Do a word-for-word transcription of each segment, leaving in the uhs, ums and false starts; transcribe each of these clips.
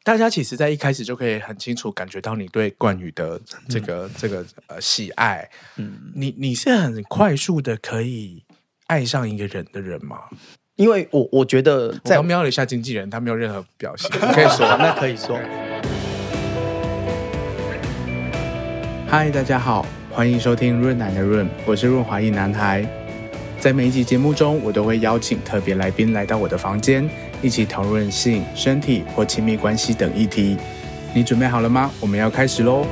大家其实在一开始就可以很清楚感觉到你对冠宇的这个、嗯、这个呃喜爱。嗯，你你是很快速的可以爱上一个人的人吗？ 因为我我觉得在， 我刚瞄了一下经纪人，他没有任何表现，你可以说， 那可以说。 嗨，大家好，欢迎收听润男的润，我是润滑液男孩。在每一集节目中，我都会邀请特别来宾来到我的房间，一起讨论性、身体或亲密关系等议题。你准备好了吗？我们要开始咯。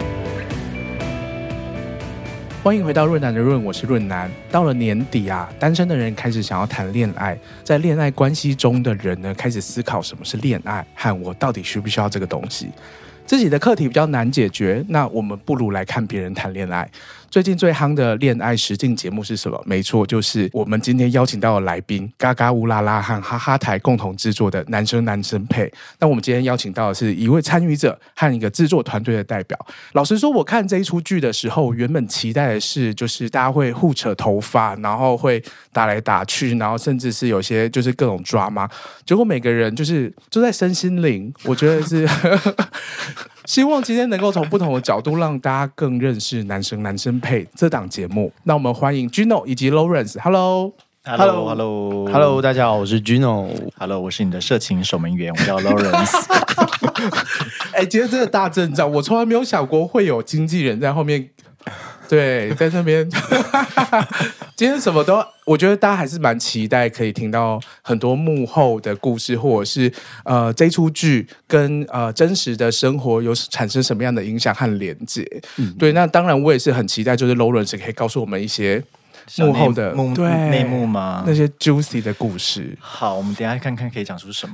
欢迎回到润男的润，我是润男。到了年底啊，单身的人开始想要谈恋爱，在恋爱关系中的人呢，开始思考什么是恋爱，和我到底需不需要这个东西。自己的课题比较难解决，那我们不如来看别人谈恋爱。最近最夯的恋爱实境节目是什么？没错，就是我们今天邀请到的来宾嘎嘎乌拉拉和哈哈台共同制作的男生男生配。那我们今天邀请到的是一位参与者和一个制作团队的代表。老实说，我看这一出剧的时候，原本期待的是就是大家会互扯头发，然后会打来打去，然后甚至是有些就是各种drama。结果每个人就是就在身心灵，我觉得是希望今天能够从不同的角度让大家更认识男生男生配这档节目。那我们欢迎 Gino 以及 Lawrence。Hello，Hello，Hello， 大家好，我是 Gino。Hello， 我是你的社情守门员，我叫 Lawrence。 哎、欸，今天真的大阵仗，我从来没有想过会有经纪人在后面。对，在那边今天什么都，我觉得大家还是蛮期待可以听到很多幕后的故事，或者是呃这出剧跟呃真实的生活有产生什么样的影响和连结。嗯、对，那当然我也是很期待，就是 Lawrence 可以告诉我们一些幕后的对内幕吗？ 那些 juicy 的故事。 好，我们等一下看看可以讲出什么。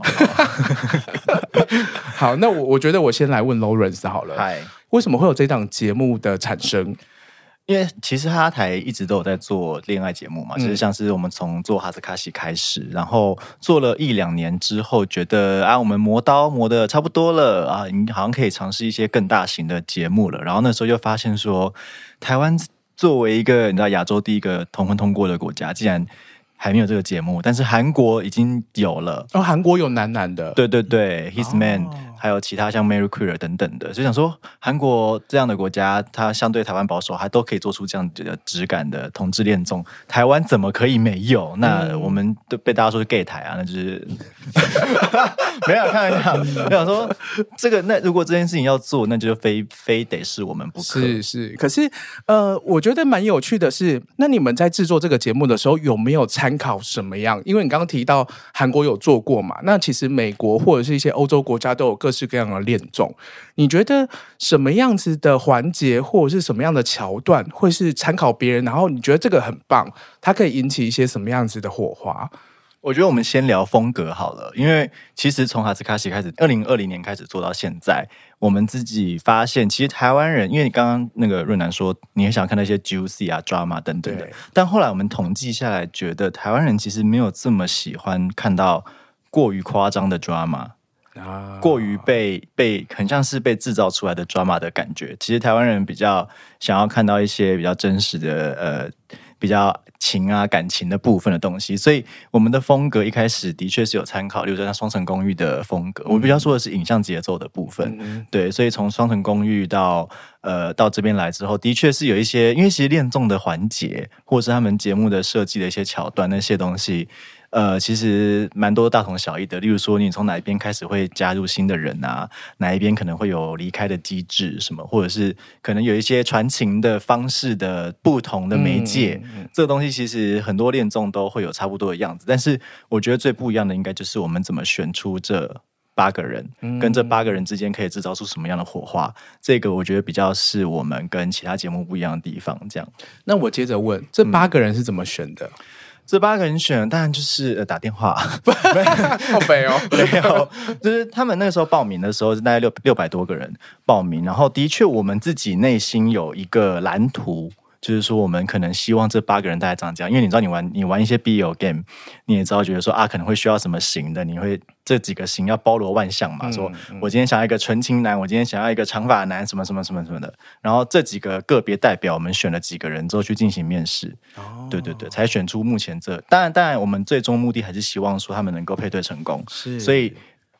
好，那我我觉得我先来问 Lawrence 好了。 嗨， 为什么会有这档节目的产生？ 因为其实哈哈台一直都有在做恋爱节目嘛，其实、嗯、像是我们从做哈斯卡西开始，然后做了一两年之后，觉得啊我们磨刀磨得差不多了啊，你好像可以尝试一些更大型的节目了。然后那时候又发现说，台湾作为一个你知道亚洲第一个同婚通过的国家，竟然还没有这个节目，但是韩国已经有了。 哦，韩国有男男的， 对对对 ，His Man，、哦、还有其他像 Mary Queer 等等的，就想说韩国这样的国家，它相对台湾保守，还都可以做出这样的质感的同志恋综，台湾怎么可以没有？那我们都被大家说是 gay 台啊，那就是没有开玩笑。我想说，这个那如果这件事情要做，那就非非得是我们不可。 是是，可是呃，我觉得蛮有趣的是，那你们在制作这个节目的时候，有没有参考什么样？因为你刚刚提到韩国有做过嘛，那其实美国或者是一些欧洲国家都有各式各样的恋综。你觉得什么样子的环节或者是什么样的桥段会是参考别人，然后你觉得这个很棒，它可以引起一些什么样子的火花？ 我觉得我们先聊风格好了，因为其实从哈斯卡西开始，二零二零年开始做到现在，我们自己发现，其实台湾人，因为你刚刚那个润男说，你很想看那些 juicy 啊、drama 等等的，但后来我们统计下来，觉得台湾人其实没有这么喜欢看到过于夸张的 drama。啊、过于被被很像是被制造出来的 drama 的感觉，其实台湾人比较想要看到一些比较真实的呃比较情啊感情的部分的东西，所以我们的风格一开始的确是有参考，例如说像双层公寓的风格，我比较说的是影像节奏的部分，嗯、对，所以从双层公寓到呃到这边来之后，的确是有一些，因为其实恋综的环节或是他们节目的设计的一些桥段那些东西。呃，其实蛮多大同小异的，例如说你从哪一边开始会加入新的人啊，哪一边可能会有离开的机制什么，或者是可能有一些传情的方式的不同的媒介，嗯嗯、这个东西其实很多恋综都会有差不多的样子，但是我觉得最不一样的应该就是我们怎么选出这八个人，嗯、跟这八个人之间可以制造出什么样的火花，这个我觉得比较是我们跟其他节目不一样的地方。这样， 那我接着问，这八个人是怎么选的？嗯这八个人选，当然就是呃打电话， 好北哦， 没有，就是他们那个时候报名的时候，大概六六百多个人报名，然后的确我们自己内心有一个蓝图。就是说我们可能希望这八个人大概长这样，因为你知道你玩你玩一些 B L game， 你也知道觉得说啊可能会需要什么型的，你会这几个型要包罗万象嘛，嗯、说我今天想要一个纯情男，我今天想要一个长发男，什么什么什么什么的，然后这几个个别代表我们选了几个人之后去进行面试，哦、对对对，才选出目前这，当然当然我们最终目的还是希望说他们能够配对成功，是，所以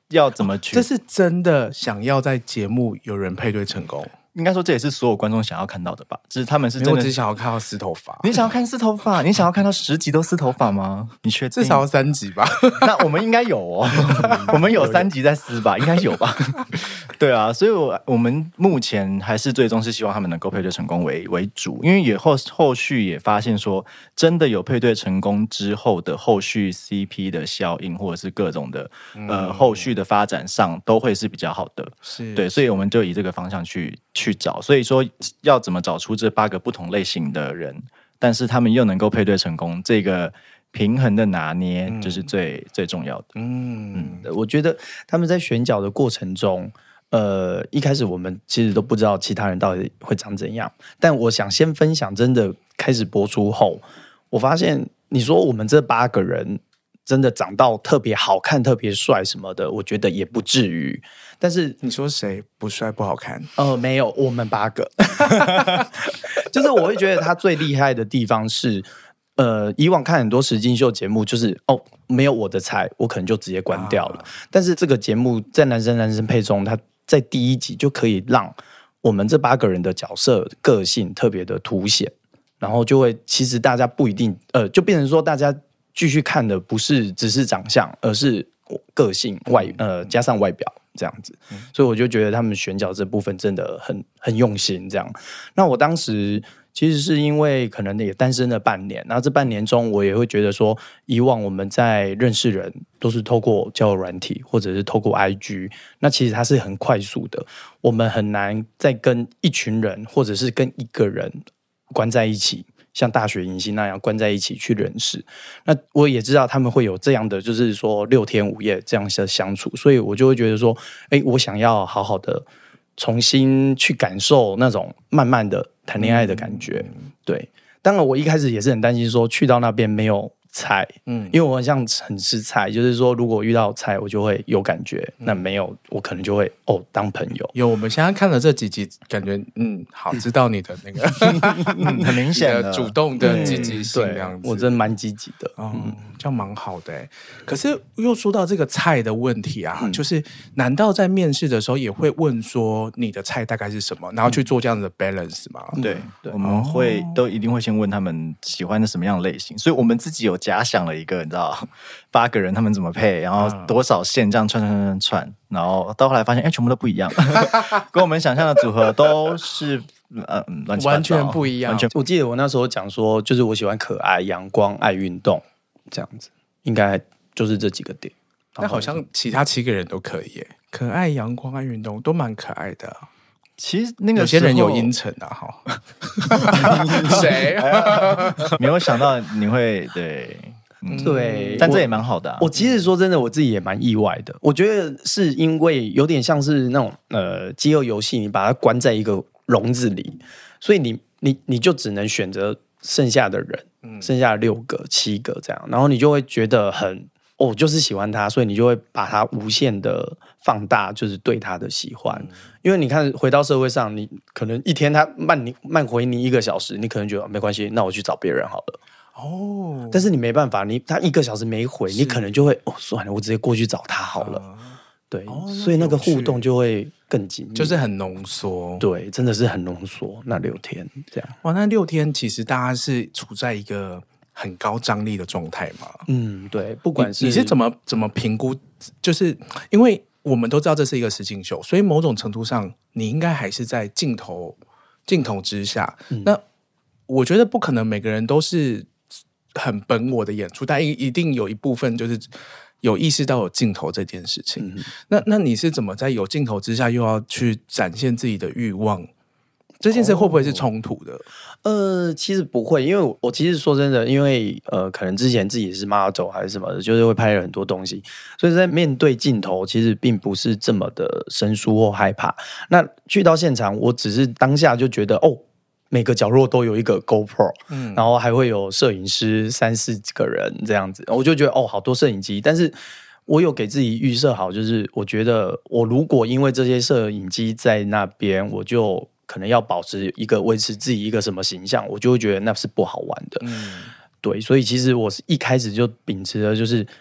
要怎么去？ 这是真的想要在节目有人配对成功。 应该说这也是所有观众想要看到的吧，就是他们是真的。 我只想要看到撕头发。 你想要看撕头发？你想要看到十集都撕头发吗？你确定？ 至少要三集吧。 那我们应该有哦，我们有三集在撕吧，应该有吧？对啊，所以我我们目前还是最终是希望他们能够配对成功为为主，因为也后后续也发现说，真的有配对成功之后的后续 C P 的效应，或者是各种的、嗯、呃后续的发展上，都会是比较好的。 是对，所以我们就以这个方向去。去找，所以说要怎么找出这八个不同类型的人，但是他们又能够配对成功，这个平衡的拿捏就是最、嗯、最重要的。 嗯，嗯我觉得他们在选角的过程中，呃，一开始我们其实都不知道其他人到底会长怎样，但我想先分享，真的开始播出后，我发现你说我们这八个人真的长到特别好看、特别帅什么的，我觉得也不至于。但是你说谁不帅不好看？ 呃，没有，我们八个，就是我会觉得他最厉害的地方是，呃，以往看很多实境秀节目，就是哦，没有我的菜，我可能就直接关掉了。啊、但是这个节目在男生男生配中，他在第一集就可以让我们这八个人的角色个性特别的凸显，然后就会其实大家不一定，呃，就变成说大家继续看的不是只是长相，而是个性外呃加上外表。这样子，所以我就觉得他们选角这部分真的很很用心。这样，那我当时其实是因为可能也单身了半年，然后这半年中我也会觉得说，以往我们在认识人都是透过交友软体或者是透过 I G， 那其实它是很快速的，我们很难再跟一群人或者是跟一个人关在一起。像大学迎新那样关在一起去认识，那我也知道他们会有这样的，就是说六天五夜这样的相处，所以我就会觉得说，哎，我想要好好的重新去感受那种慢慢的谈恋爱的感觉。嗯、对，当然我一开始也是很担心说去到那边没有菜，嗯，因为我很像很吃菜，就是说如果遇到菜我就会有感觉，嗯、那没有我可能就会哦当朋友。 有，我们现在看了这几集，感觉嗯好，知道你的那个、 嗯、很明显的主动的积极性这样子， 我真的蛮积极的， 哦、嗯，这样蛮好的哎。可是又说到这个菜的问题啊，嗯、就是难道在面试的时候也会问说你的菜大概是什么，然后去做这样的 balance 吗？ 嗯、对，对我们会、哦、都一定会先问他们喜欢的什么样的类型，所以我们自己有假想了一个，你知道八个人他们怎么配，然后多少线这样串串串串，然后到后来发现，哎，全部都不一样，跟我们想象的组合都是呃乱七八糟， 完全不一样。 完全，我记得我那时候讲说，就是我喜欢可爱、阳光、爱运动这样子，应该就是这几个点。 那好像其他七个人都可以耶，可爱、阳光、爱运动都蛮可爱的、啊。 其实那个有些人有阴沉啊，哈，谁？ 没有想到你会对。 嗯、对， 但这也蛮好的、啊。 我其实说真的，我自己也蛮意外的。我觉得是因为有点像是那种呃饥饿游戏，你把它关在一个笼子里，所以你你你就只能选择剩下的人，嗯、剩下的六个、七个这样，然后你就会觉得很哦，就是喜欢他，所以你就会把它无限的放大，就是对他的喜欢。嗯、因为你看回到社会上，你可能一天他慢你慢回你一个小时，你可能觉得没关系，那我去找别人好了。哦，但是你没办法，你他一个小时没回，你可能就会哦算了，我直接过去找他好了。呃、对、哦，所以那个互动就会更紧密， 就是很浓缩。 对，真的是很浓缩。那六天这样， 哇，那六天其实大家是处在一个很高张力的状态嘛。 嗯，对，不管是你, 你是怎么怎么评估，就是因为我们都知道这是一个实境秀，所以某种程度上，你应该还是在镜头镜头之下。嗯、那我觉得不可能每个人都是很本我的演出，但一定有一部分就是有意识到有镜头这件事情。嗯、那那你是怎么在有镜头之下又要去展现自己的欲望？这件事会不会是冲突的？ 哦、呃，其实不会，因为 我, 我其实说真的，因为呃，可能之前自己是 model 还是什么的，就是会拍了很多东西，所以在面对镜头，其实并不是这么的生疏或害怕。那去到现场，我只是当下就觉得哦。每个角落都有一个 GoPro，嗯，然后还会有摄影师三四个人这样子，我就觉得哦，好多摄影机。但是我有给自己预设好，就是我觉得我如果因为这些摄影机在那边，我就可能要保持一个维持自己一个什么形象，我就会觉得那是不好玩的。嗯，对，所以其实我是一开始就秉持的就是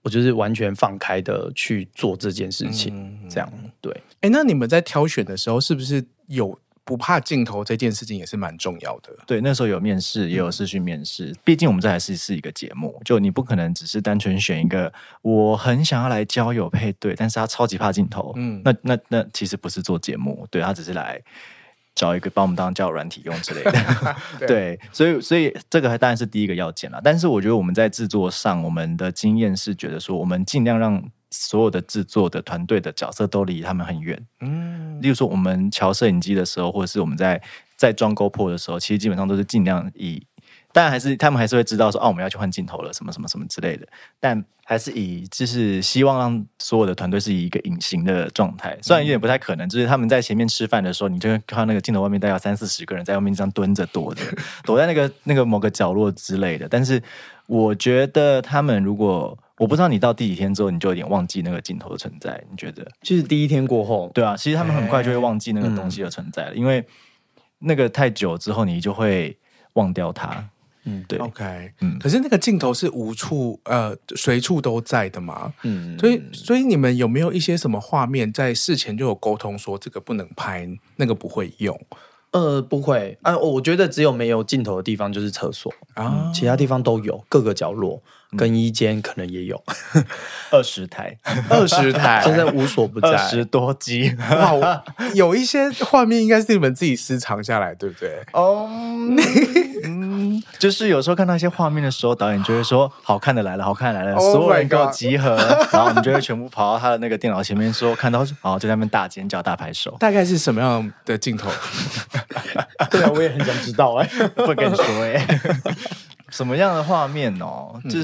我就是完全放开的去做这件事情，嗯、这样对。 哎，那你们在挑选的时候，是不是有不怕镜头这件事情也是蛮重要的？ 对，那时候有面试，也有视讯面试。毕竟我们这还是是一个节目，就你不可能只是单纯选一个我很想要来交友配对，但是他超级怕镜头。嗯，那那那其实不是做节目，对他只是来找一个把我们当交友软体用之类的。对, 对，所以所以这个当然是第一个要件啦。但是我觉得我们在制作上，我们的经验是觉得说，我们尽量让所有的制作的团队的角色都离他们很远。嗯，例如说我们调摄影机的时候，或者是我们在在装 GoPro 的时候，其实基本上都是尽量以，当然还是他们还是会知道说，哦，我们要去换镜头了，什么什么什么之类的，但还是以就是希望让所有的团队是以一个隐形的状态，虽然有点不太可能，就是他们在前面吃饭的时候，你就会看到那个镜头外面大概有三四十个人在外面这样蹲着躲着，躲在那个那个某个角落之类的。但是我觉得他们如果我不知道你到第几天之后，你就有点忘记那个镜头的存在。你觉得？ 就是第一天过后， 对啊，其实他们很快就会忘记那个东西的存在了，嗯、因为那个太久之后，你就会忘掉它。嗯，对 ，OK， 嗯，可是那个镜头是无处呃随处都在的嘛，嗯，所以所以你们有没有一些什么画面在事前就有沟通说这个不能拍，那个不会用？ 呃，不会啊，我觉得只有没有镜头的地方就是厕所啊、嗯，其他地方都有，各个角落。更衣间可能也有二十台， 二十台， 真的无所不在， 二十多机。 哇，有一些画面应该是你们自己私藏下来，对不对？哦， 嗯，就是有时候看到一些画面的时候，导演就会说：“好看的来了，好看的来了， oh、所有人给我集合。”然后我们就会全部跑到他的那个电脑前面说：“看到，然后就在那边大尖叫、大拍手。” 大概是什么样的镜头？ 对啊，我也很想知道哎、欸， 不跟你说哎、欸。什么样的画面哦？就是、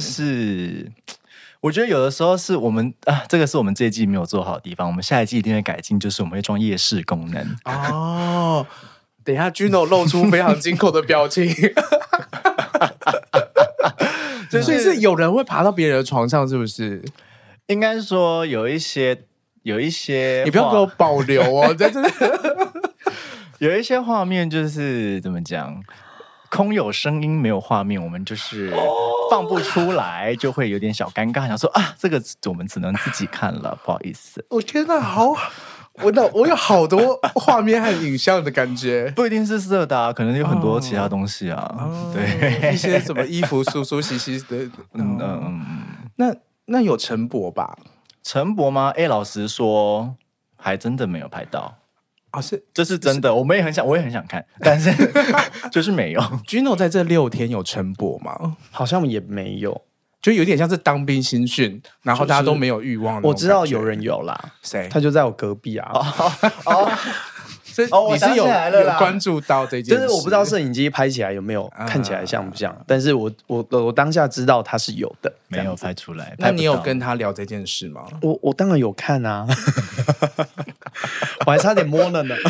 嗯、我觉得有的时候是我们啊，这个是我们这一季没有做好的地方，我们下一季一定会改进，就是我们会装夜视功能哦。等一下 Gino 露出非常惊恐的表情，所以是有人会爬到别人的床上，是不是？ 应该说有一些，有一些， 你不要给我保留哦，在这里有一些画面就是怎么讲？空有声音没有画面，我们就是放不出来，就会有点小尴尬，想说啊，这个我们只能自己看了，不好意思。 我天哪，好，我那我有好多画面和影像的感觉， 不一定是色的啊，可能有很多其他东西啊，哦、 对，一些什么衣服梳梳洗洗的，嗯嗯，那那有陈柏吧？ 陈柏吗？哎，老实说，还真的没有拍到。 啊、哦，是， 这是真的，我们也很想，我也很想看，但是就是没有。 Gino 在这六天有陈柏吗？ 好像也没有， 就有点像是当兵新训，然后大家都没有欲望、就是。 我知道有人有啦， 谁？ 他就在我隔壁啊。 哦哦， 所以你是有有关注到这件事， 就是我不知道摄影机拍起来有没有、啊、看起来像不像，但是我我我当下知道他是有的， 没有拍出来。 那你有跟他聊这件事吗？ 我我当然有看啊。我还差点摸了呢。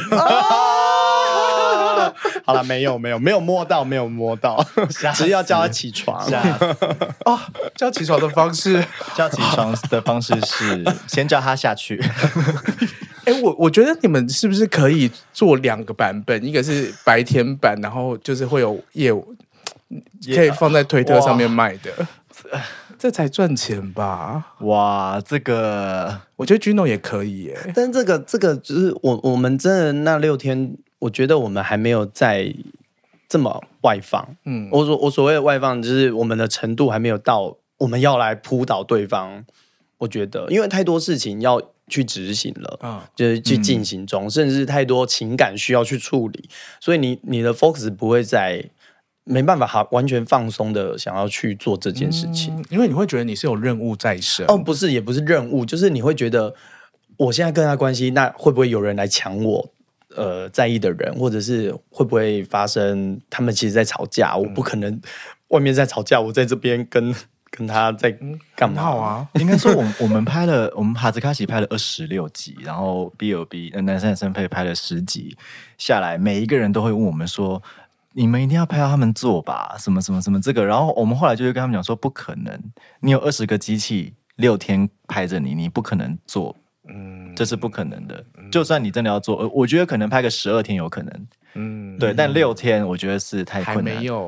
好了，没有没有没有摸到，没有摸到，只是要叫他起床。 哦，叫起床的方式， 叫起床的方式是先叫他下去。 哎、欸，我我觉得你们是不是可以做两个版本？一个是白天版，然后就是会有业务可以放在推特上面卖的。这才赚钱吧？ 哇，这个我觉得 Gino 也可以耶。 但这个这个就是我我们真的那六天，我觉得我们还没有在这么外放。嗯，我所我所谓的外放，就是我们的程度还没有到我们要来扑倒对方。我觉得，因为太多事情要去执行了，啊、就是去进行中，嗯、甚至是太多情感需要去处理，所以你你的 focus 不会在。没办法好完全放松的想要去做这件事情、 嗯、因为你会觉得你是有任务在身。 哦，不是，也不是任务，就是你会觉得我现在跟他关系，那会不会有人来抢我呃在意的人，或者是会不会发生他们其实在吵架、嗯、我不可能外面在吵架，我在这边跟跟他在干嘛、 嗯、啊？ 应该说我们我们拍了我们哈兹卡西拍了二十六集，然后 B L B 男生男生配拍了十集下来，每一个人都会问我们说，你们一定要拍到他们做吧，什么什么什么这个，然后我们后来就会跟他们讲说，不可能，你有二十个机器六天拍着你，你不可能做，嗯，这是不可能的。嗯、就算你真的要做，我觉得可能拍个十二天有可能，嗯，对，但六天我觉得是太困难， 还没有，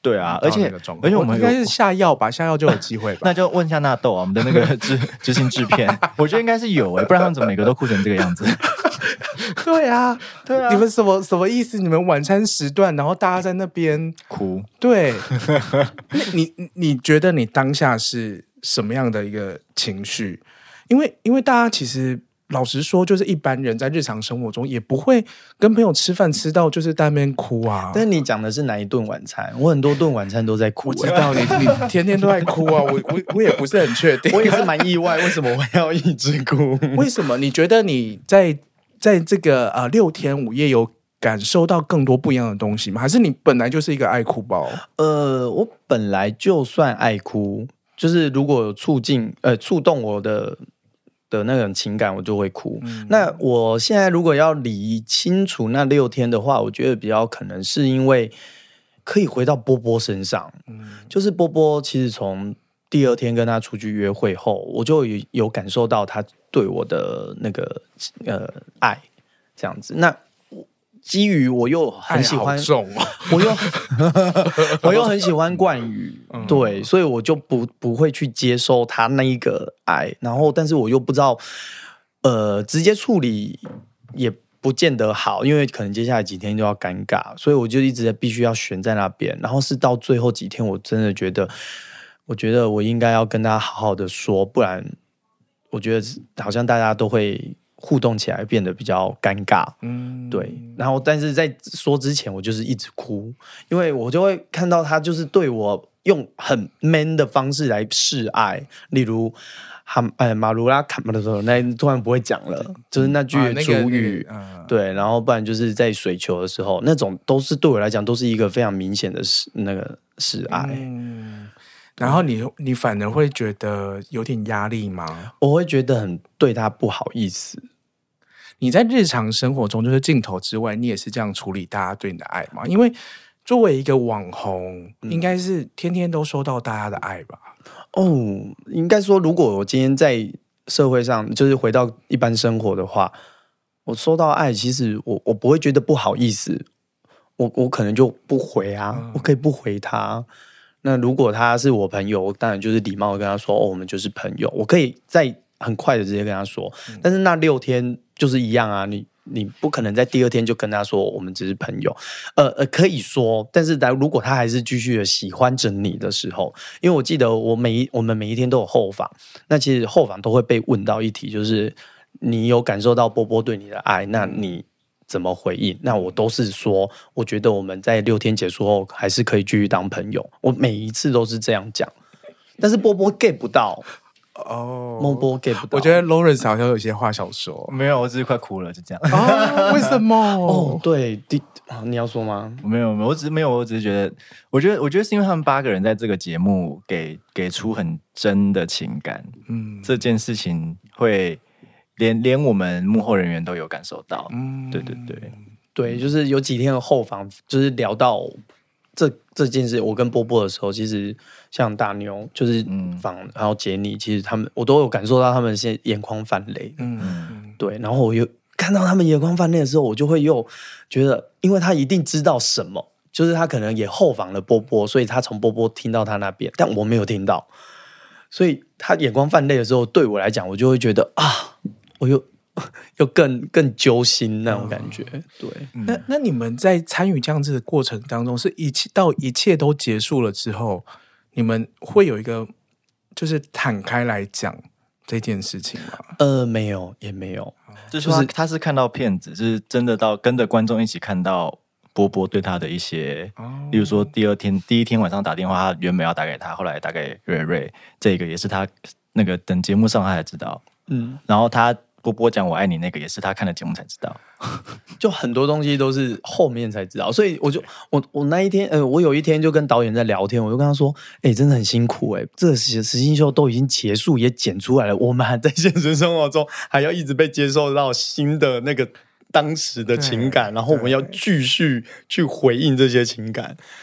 对啊，而且而且我们应该是下药吧，下药就有机会吧。 那就问一下纳豆啊，我们的那个执执行制片，我觉得应该是有诶、欸，不然他们怎么每个都哭成这个样子？ 对啊， 对啊， 你们什么什么意思？你们晚餐时段，然后大家在那边哭， 对，你你你觉得你当下是什么样的一个情绪？因为因为大家其实老实说，就是一般人在日常生活中也不会跟朋友吃饭吃到就是在那边哭啊。 但是你讲的是哪一顿晚餐？我很多顿晚餐都在哭、 欸。我知道你你天天都在哭啊，我我我也不是很确定。 我也是蛮意外，为什么我要一直哭？ 为什么？你觉得你在在这个呃六天五夜有感受到更多不一样的东西吗？还是你本来就是一个爱哭包？ 呃，我本来就算爱哭，就是如果有促进呃触动我的的那种情感，我就会哭。嗯、那我现在如果要理清楚那六天的话，我觉得比较可能是因为可以回到波波身上，嗯、就是波波其实从第二天跟他出去约会后，我就有有感受到他对我的那个呃爱，这样子。那基于我又很喜欢， 重哦、 我又我又很喜欢冠宇，嗯、对，所以我就不不会去接受他那一个爱，然后但是我又不知道，呃，直接处理也不见得好，因为可能接下来几天就要尴尬，所以我就一直必须要悬在那边，然后是到最后几天，我真的觉得，我觉得我应该要跟他好好的说，不然我觉得好像大家都会互动起来变得比较尴尬，嗯，对。然后，但是在说之前，我就是一直哭，因为我就会看到他就是对我用很 man 的方式来示爱，例如哈呃马鲁拉卡马的时候，那突然不会讲了，就是那句主语，啊那個那個、对。然后不然就是在水球的时候，那种都是对我来讲都是一个非常明显的示那个示爱。嗯， 然后你你反而会觉得有点压力吗？ 我会觉得很对他不好意思。 你在日常生活中，就是镜头之外，你也是这样处理大家对你的爱吗？因为作为一个网红，嗯、应该是天天都收到大家的爱吧？ 哦，应该说，如果我今天在社会上，就是回到一般生活的话，我收到爱，其实我我不会觉得不好意思，我我可能就不回啊，嗯、我可以不回他。那如果他是我朋友，我当然就是礼貌的跟他说，哦，我们就是朋友，我可以在很快的直接跟他说。嗯、但是那六天就是一样啊，你你不可能在第二天就跟他说我们只是朋友，呃呃，可以说，但是如果他还是继续的喜欢着你的时候，因为我记得我每一我们每一天都有后访，那其实后访都会被问到一题，就是你有感受到波波对你的爱，那你怎么回应？那我都是说，我觉得我们在六天结束后还是可以继续当朋友，我每一次都是这样讲，但是波波 get 不到。哦，波波 get 不到。 我觉得 Lawrence 好像有些话想说。 没有，我只是快哭了，就这样。 哦，为什么？ 哦，对，你要说吗？ 没有，没有，我只是没有，我只是觉得，我觉得，我觉得是因为他们八个人在这个节目给给出很真的情感，嗯，这件事情会连连我们幕后人员都有感受到，嗯，对对对对，就是有几天的后访，就是聊到这这件事，我跟波波的时候，其实像大妞就是访，嗯、然后杰尼，其实他们我都有感受到他们现在眼眶泛泪，嗯，对，然后我又看到他们眼眶泛泪的时候，我就会又觉得，因为他一定知道什么，就是他可能也后访了波波，所以他从波波听到他那边，但我没有听到，所以他眼眶泛泪的时候，对我来讲，我就会觉得啊，我又。又更更揪心那种感觉，哦、对。 那那你们在参与这样子的过程当中，是一切到一切都结束了之后，你们会有一个就是坦开来讲这件事情吗？ 呃，没有，也没有。 就是他他是看到片子，是真的到跟着观众一起看到波波对他的一些，哦、例如说第二天第一天晚上打电话，他原本要打给他，后来打给瑞瑞，这个也是他那个等节目上他才知道，嗯，然后他。波波讲我爱你那个也是他看了节目才知道， 就很多东西都是后面才知道，所以我就我我那一天呃，我有一天就跟导演在聊天，我就跟他说，哎、欸，真的很辛苦哎、欸，这个实境秀都已经结束也剪出来了，我们还在现实生活中还要一直被接受到新的那个当时的情感，然后我们要继续去回应这些情感。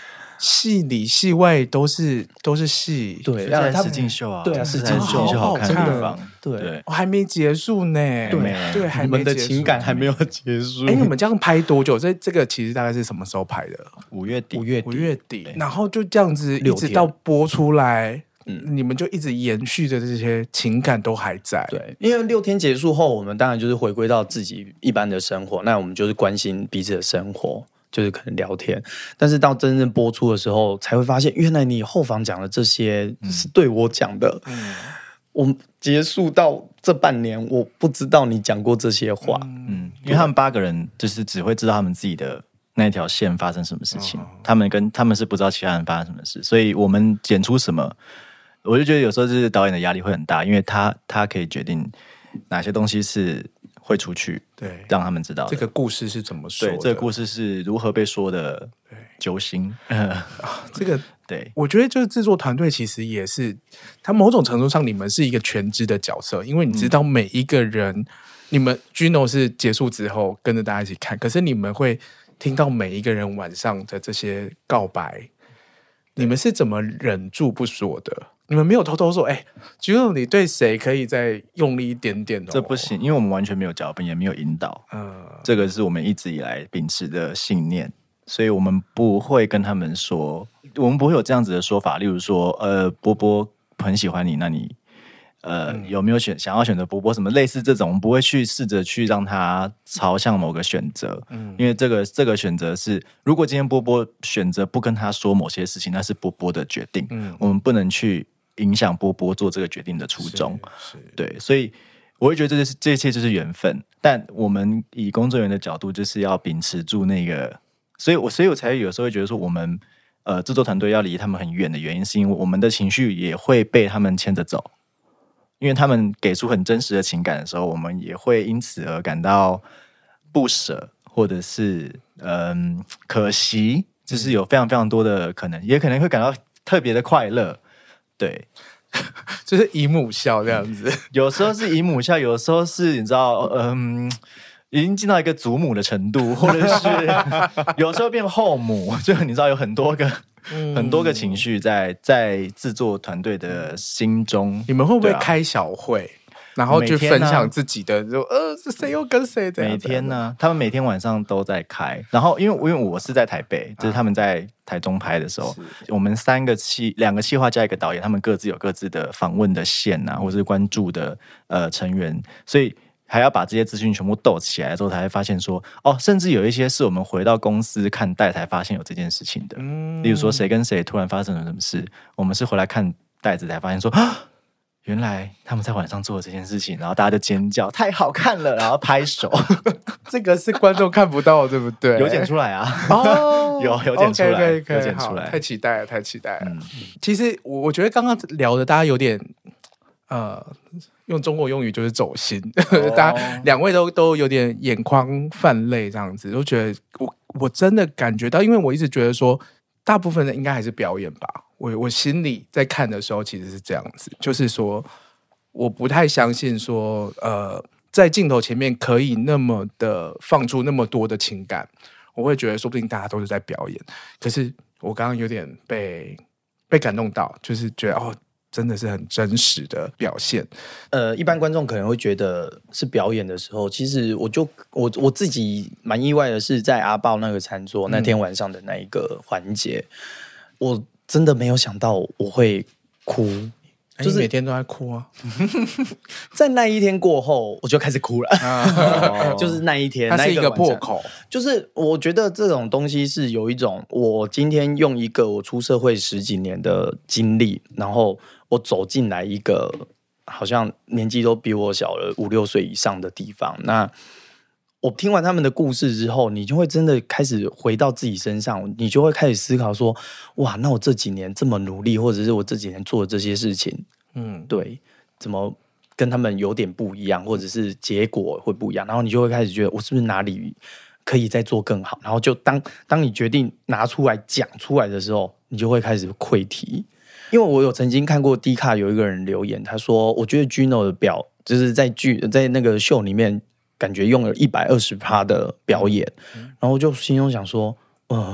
戏里戏外都是都是戏， 对， 在他实境秀啊， 对啊，实境秀秀好看的好看地方， 对对， 哦还没结束呢， 对对，还你们的没结束情感还没有结束。 哎，你们这样拍多久？这这个其实大概是什么时候拍的？ 五月底， 五月底五月底，然后就这样子一直六天到播出来， 嗯你们就一直延续的这些情感都还在。 对，因为六天结束后，我们当然就是回归到自己一般的生活，那我们就是关心彼此的生活，就是可能聊天。但是到真正播出的时候，才会发现，原来你后方讲的这些是对我讲的。 嗯我们结束到这半年，我不知道你讲过这些话。 嗯，因为他们八个人就是只会知道他们自己的那条线发生什么事情， 哦他们跟他们是不知道其他人发生什么事，所以我们剪出什么，我就觉得有时候就是导演的压力会很大，因为他他可以决定哪些东西是会出去， 对， 让他们知道的这个故事是怎么说的？ 对这个故事是如何被说的揪心。 这个对， 我觉得就是制作团队其实也是，他某种程度上你们是一个全知的角色，因为你知道每一个人，嗯、你们 Gino 是结束之后跟着大家一起看，可是你们会听到每一个人晚上的这些告白，你们是怎么忍住不说的？你们没有偷偷说，哎、欸、，Gino 你对谁可以再用力一点点哦？ 这不行，因为我们完全没有脚本，也没有引导，嗯，这个是我们一直以来秉持的信念。所以我们不会跟他们说，我们不会有这样子的说法。例如说，呃，波波很喜欢你，那你呃、嗯、有没有选想要选择波波？什么类似这种，我们不会去试着去让他朝向某个选择，嗯，因为这个这个选择是，如果今天波波选择不跟他说某些事情，那是波波的决定，嗯，我们不能去影响波波做这个决定的初衷，是，是对，所以我会觉得这就是这一切就是缘分。但我们以工作人员的角度，就是要秉持住那个。所以我，所以我才有时候会觉得说，我们呃制作团队要离他们很远的原因，是因为我们的情绪也会被他们牵着走，因为他们给出很真实的情感的时候，我们也会因此而感到不舍，或者是嗯、呃、可惜，就是有非常非常多的可能，也可能会感到特别的快乐，对， 就是姨母笑这样子， 有时候是姨母笑，有时候是你知道，嗯。已经进到一个祖母的程度，或者是有时候变后母，就你知道有很多个、嗯、很多个情绪在在制作团队的心中。 你们会不会开小会，啊、然后去分享自己的，就呃是谁又跟谁的？ 每天呢、啊，他们每天晚上都在开。然后因为因为我是在台北，就是他们在台中拍的时候，啊、我们三个企两个企划加一个导演，他们各自有各自的访问的线啊，或者是关注的呃成员，所以。还要把这些资讯全部斗起来之后，才会发现说，哦，甚至有一些是我们回到公司看待才发现有这件事情的。嗯，例如说谁跟谁突然发生了什么事，我们是回来看袋子才发现说，啊，原来他们在晚上做了这件事情，然后大家就尖叫，太好看了，然后拍手。 这个是观众看不到，对不对？ 有剪出来啊， 哦， 有有剪出来， okay, okay, 有剪出来， 太期待了，太期待了。嗯、其实我我觉得刚刚聊的大家有点呃。用中国用语就是走心，哦、大家两位都都有点眼眶泛泪这样子，都觉得我我真的感觉到，因为我一直觉得说，大部分人应该还是表演吧。我我心里在看的时候其实是这样子，就是说我不太相信说，呃，在镜头前面可以那么的放出那么多的情感，我会觉得说不定大家都是在表演。可是我刚刚有点被被感动到，就是觉得哦。真的是很真实的表现。 呃，一般观众可能会觉得是表演的时候，其实我就我我自己蛮意外的是，在阿豹那个餐桌、嗯、那天晚上的那一个环节，我真的没有想到我会哭。 就是每天都在哭啊， 在那一天过后，我就开始哭了。哦、就是那一天， 它是一个破口。 就是我觉得这种东西是有一种，我今天用一个我出社会十几年的经历，然后我走进来一个好像年纪都比我小了五六岁以上的地方，那。我听完他们的故事之后，你就会真的开始回到自己身上，你就会开始思考说，哇，那我这几年这么努力，或者是我这几年做的这些事情，嗯，对，怎么跟他们有点不一样，或者是结果会不一样，然后你就会开始觉得，我是不是哪里可以再做更好？然后就当当你决定拿出来讲出来的时候，你就会开始溃堤。因为我有曾经看过 D 卡有一个人留言，他说，我觉得 Gino 的表就是在剧在那个秀里面。感觉用了 百分之一百二十 的表演、嗯、然后就心中想说呃，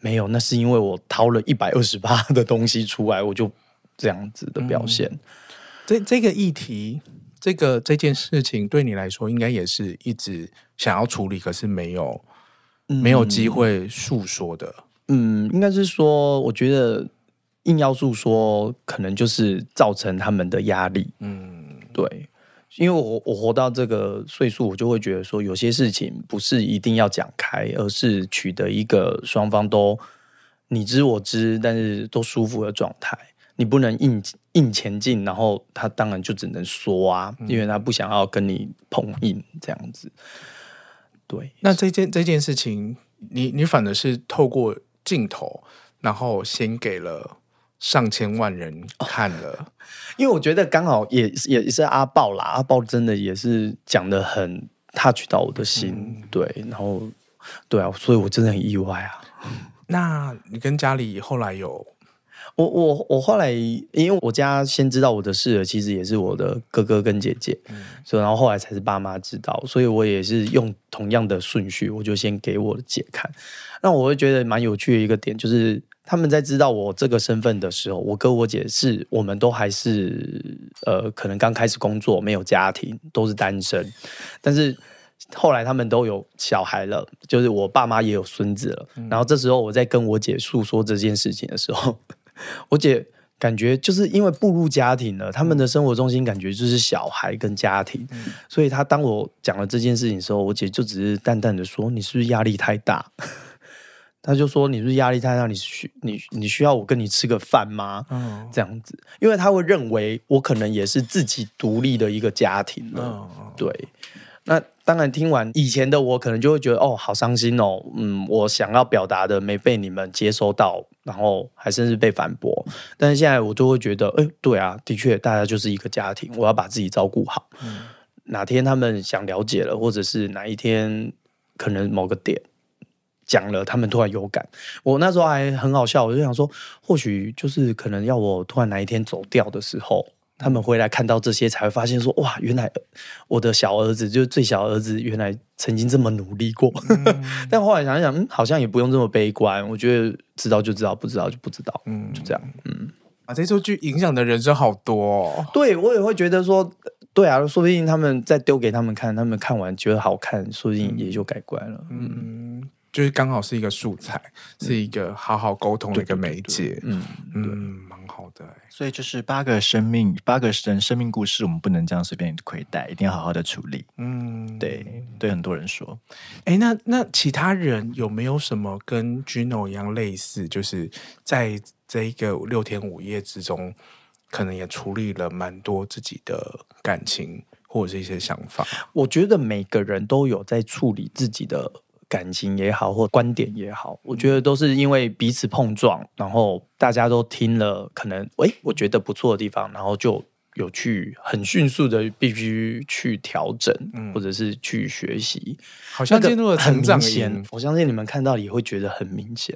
没有，那是因为我掏了一百二十八的东西出来，我就这样子的表现。嗯、 这这个议题，这个这件事情对你来说，应该也是一直想要处理，可是没有、嗯、没有机会诉说的。 嗯，应该是说，我觉得硬要诉说，可能就是造成他们的压力。嗯，对。因为我我活到这个岁数，我就会觉得说，有些事情不是一定要讲开，而是取得一个双方都你知我知，但是都舒服的状态。你不能硬硬前进，然后他当然就只能说啊，因为他不想要跟你碰硬这样子。对， 那这件这件事情，你你反而是透过镜头，然后先给了上千万人看了。哦， 因为我觉得刚好也也是阿豹啦，阿豹真的也是讲得很 touch 到我的心。嗯、对，然后对啊，所以我真的很意外啊。 那你跟家里后来有？ 我我我后来，因为我家先知道我的事了，其实也是我的哥哥跟姐姐，嗯、所以然后后来才是爸妈知道，所以我也是用同样的顺序，我就先给我的姐看。那我会觉得蛮有趣的一个点就是。他们在知道我这个身份的时候，我哥我姐是我们都还是呃，可能刚开始工作，没有家庭，都是单身。但是后来他们都有小孩了，就是我爸妈也有孙子了。嗯、然后这时候我在跟我姐诉说这件事情的时候，我姐感觉就是因为步入家庭了，他们的生活中心感觉就是小孩跟家庭，嗯、所以她当我讲了这件事情的时候，我姐就只是淡淡的说：“你是不是压力太大？”他就说：“你是不是压力太大？你需你你需要我跟你吃个饭吗？”嗯、这样子，因为他会认为我可能也是自己独立的一个家庭了。嗯、对，那当然听完以前的我，可能就会觉得哦，好伤心哦。嗯，我想要表达的没被你们接收到，然后还甚至被反驳。但是现在我就会觉得，哎，对啊，的确，大家就是一个家庭，我要把自己照顾好。嗯、哪天他们想了解了，或者是哪一天可能某个点。讲了，他们突然有感。我那时候还很好笑，我就想说，或许就是可能要我突然哪一天走掉的时候，他们回来看到这些，才会发现说，哇，原来我的小儿子，就是最小儿子，原来曾经这么努力过。嗯、但后来想一想，嗯，好像也不用这么悲观。我觉得知道就知道，不知道就不知道，嗯，就这样。嗯， 啊，这出剧影响的人生好多哦。 对，我也会觉得说。对啊，说不定他们再丢给他们看，他们看完觉得好看，说不定也就改观了。嗯。 嗯，就是刚好是一个素材，嗯、是一个好好沟通的一个媒介。嗯嗯，蛮好的。 所以就是八个生命，八个人生命故事，我们不能这样随便亏待，一定要好好的处理。嗯，对，对很多人说。 哎，那那其他人有没有什么跟 Gino 一样类似，就是在这一个六天五夜之中？可能也处理了蛮多自己的感情或者是一些想法。 我觉得每个人都有在处理自己的感情也好，或观点也好，我觉得都是因为彼此碰撞，然后大家都听了，可能哎，我觉得不错的地方，然后就有去很迅速的必须去调整，嗯、或者是去学习， 好像进入了成长营。 我相信你们看到也会觉得很明显。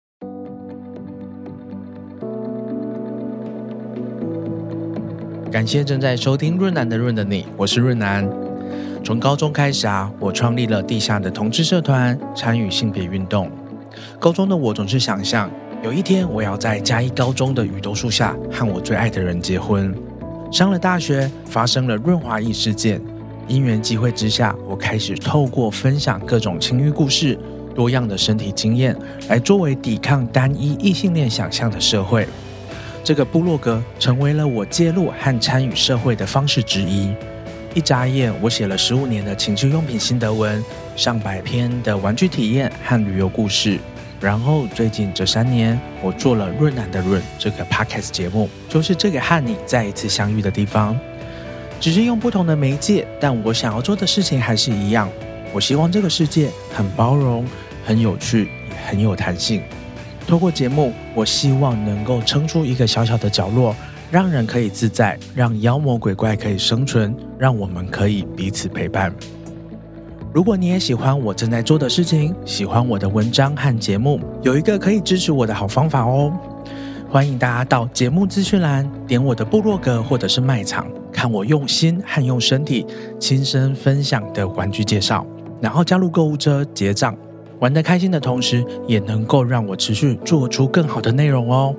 感谢正在收听润南的润的你，我是润南。从高中开始啊，我创立了地下的同志社团，参与性别运动。高中的我总是想象，有一天我要在嘉义高中的雨豆树下和我最爱的人结婚。上了大学，发生了润滑液事件，因缘际会之下，我开始透过分享各种情欲故事、多样的身体经验，来作为抵抗单一异性恋想象的社会。这个部落格成为了我介入和参与社会的方式之一。一眨眼，我写了十五年的情趣用品心得文，上百篇的玩具体验和旅游故事。然后最近这三年，我做了润南的润这个 podcast 节目，就是这个和你再一次相遇的地方。只是用不同的媒介，但我想要做的事情还是一样。我希望这个世界很包容、很有趣，也很有弹性。透过节目，我希望能够撑出一个小小的角落，让人可以自在，让妖魔鬼怪可以生存，让我们可以彼此陪伴。如果你也喜欢我正在做的事情，喜欢我的文章和节目，有一个可以支持我的好方法哦。欢迎大家到节目资讯栏点我的部落格或者是卖场，看我用心和用身体亲身分享的玩具介绍，然后加入购物车结账。 玩得开心的同时，也能够让我持续做出更好的内容哦。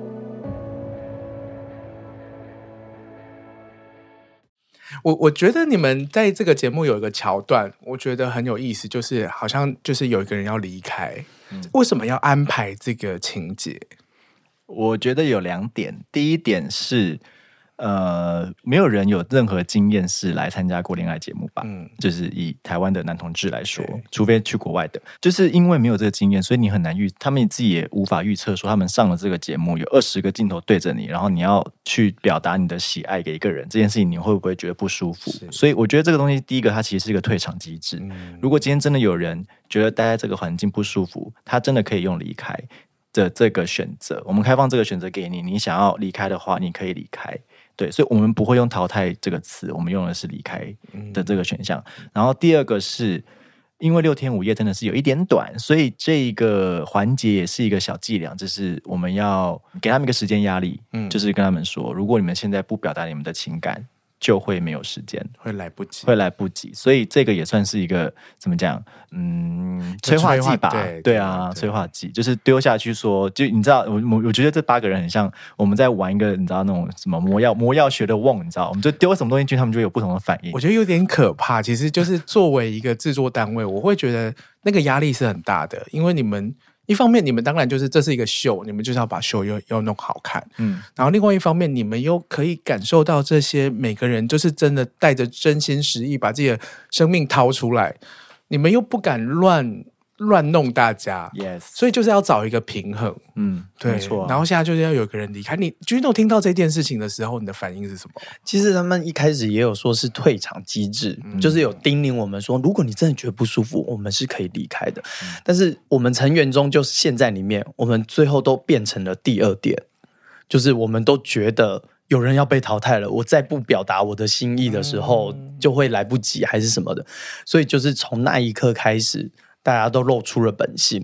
我我觉得你们在这个节目有一个桥段，我觉得很有意思，就是好像就是有一个人要离开，嗯、为什么要安排这个情节？ 我觉得有两点，第一点是。呃，没有人有任何经验是来参加过恋爱节目吧？嗯，就是以台湾的男同志来说，除非去国外的，就是因为没有这个经验，所以你很难预，他们自己也无法预测说他们上了这个节目，有二十个镜头对着你，然后你要去表达你的喜爱给一个人，这件事情你会不会觉得不舒服？所以我觉得这个东西，第一个它其实是一个退场机制。嗯、如果今天真的有人觉得待在这个环境不舒服，他真的可以用离开的这个选择，我们开放这个选择给你，你想要离开的话，你可以离开。对，所以我们不会用淘汰这个词，我们用的是离开的这个选项。嗯、然后第二个是因为六天五夜真的是有一点短，所以这个环节也是一个小伎俩，就是我们要给他们一个时间压力，嗯、就是跟他们说，如果你们现在不表达你们的情感，就会没有时间， 会来不及， 会来不及。所以这个也算是一个怎么讲？嗯，催化剂吧， 对对啊，对催化剂就是丢下去说，就你知道，我我觉得这八个人很像我们在玩一个，你知道那种什么魔药魔药学的瓮，你知道，我们就丢什么东西进去，他们就有不同的反应。 我觉得有点可怕。其实就是作为一个制作单位，我会觉得那个压力是很大的，因为你们。一方面，你们当然就是这是一个秀，你们就是要把秀又要弄好看，嗯，然后另外一方面，你们又可以感受到这些每个人就是真的带着真心实意把自己的生命掏出来，你们又不敢乱乱弄大家 ，yes， 所以就是要找一个平衡， 嗯， 对， 没错。 然后现在就是要有个人离开。你 Gino 听到这件事情的时候，你的反应是什么？ 其实他们一开始也有说是退场机制，嗯、就是有叮咛我们说，如果你真的觉得不舒服，我们是可以离开的。嗯、但是我们成员中，就是现在里面，我们最后都变成了第二点，就是我们都觉得有人要被淘汰了，我再不表达我的心意的时候，嗯、就会来不及，还是什么的。所以就是从那一刻开始。大家都露出了本性，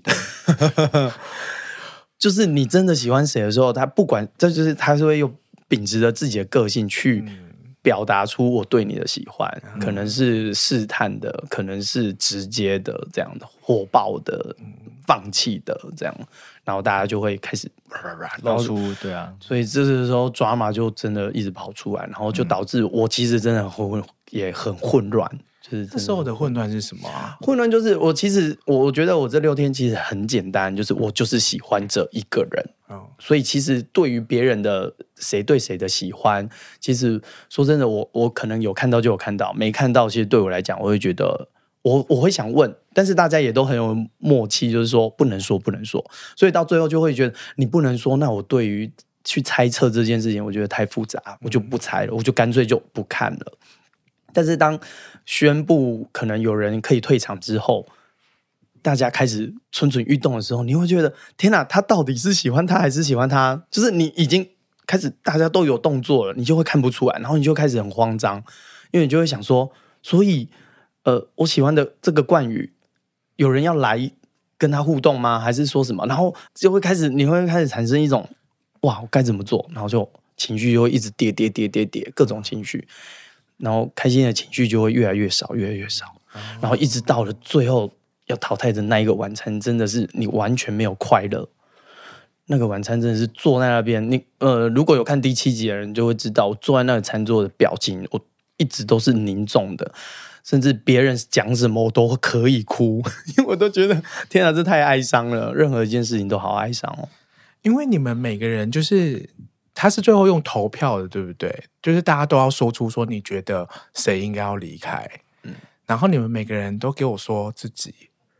就是你真的喜欢谁的时候，他不管，这就是他是会用秉持着自己的个性去表达出我对你的喜欢，嗯、可能是试探的，可能是直接的，这样的火爆的，嗯、放弃的这样，然后大家就会开始露出，对啊， 所以这时候抓马就真的一直跑出来，然后就导致我其实真的很混，也很混乱。就是这时候的混乱是什么啊？ 混乱就是我其实我觉得我这六天其实很简单，就是我就是喜欢这一个人，哦、所以其实对于别人的谁对谁的喜欢，其实说真的，我我可能有看到就有看到，没看到其实对我来讲，我会觉得我我会想问，但是大家也都很有默契，就是说不能说不能说，所以到最后就会觉得你不能说，那我对于去猜测这件事情，我觉得太复杂，我就不猜了，我就干脆就不看了。但是当宣布可能有人可以退场之后，大家开始蠢蠢欲动的时候，你会觉得天哪，他到底是喜欢他还是喜欢他？就是你已经开始大家都有动作了，你就会看不出来，然后你就开始很慌张，因为你就会想说，所以呃，我喜欢的这个冠宇，有人要来跟他互动吗？还是说什么？然后就会开始你会开始产生一种哇，我该怎么做？然后就情绪就会一直跌跌跌跌跌，各种情绪。然后开心的情绪就会越来越少，越来越少，然后一直到了最后要淘汰的那一个晚餐，真的是你完全没有快乐。那个晚餐真的是坐在那边，你呃，如果有看第七集的人就会知道，我坐在那个餐桌的表情，我一直都是凝重的，甚至别人讲什么我都可以哭，因为我都觉得天啊，这太哀伤了，任何一件事情都好哀伤哦。 因为你们每个人就是。他是最后用投票的，对不对？就是大家都要说出说你觉得谁应该要离开，嗯，然后你们每个人都给我说自己，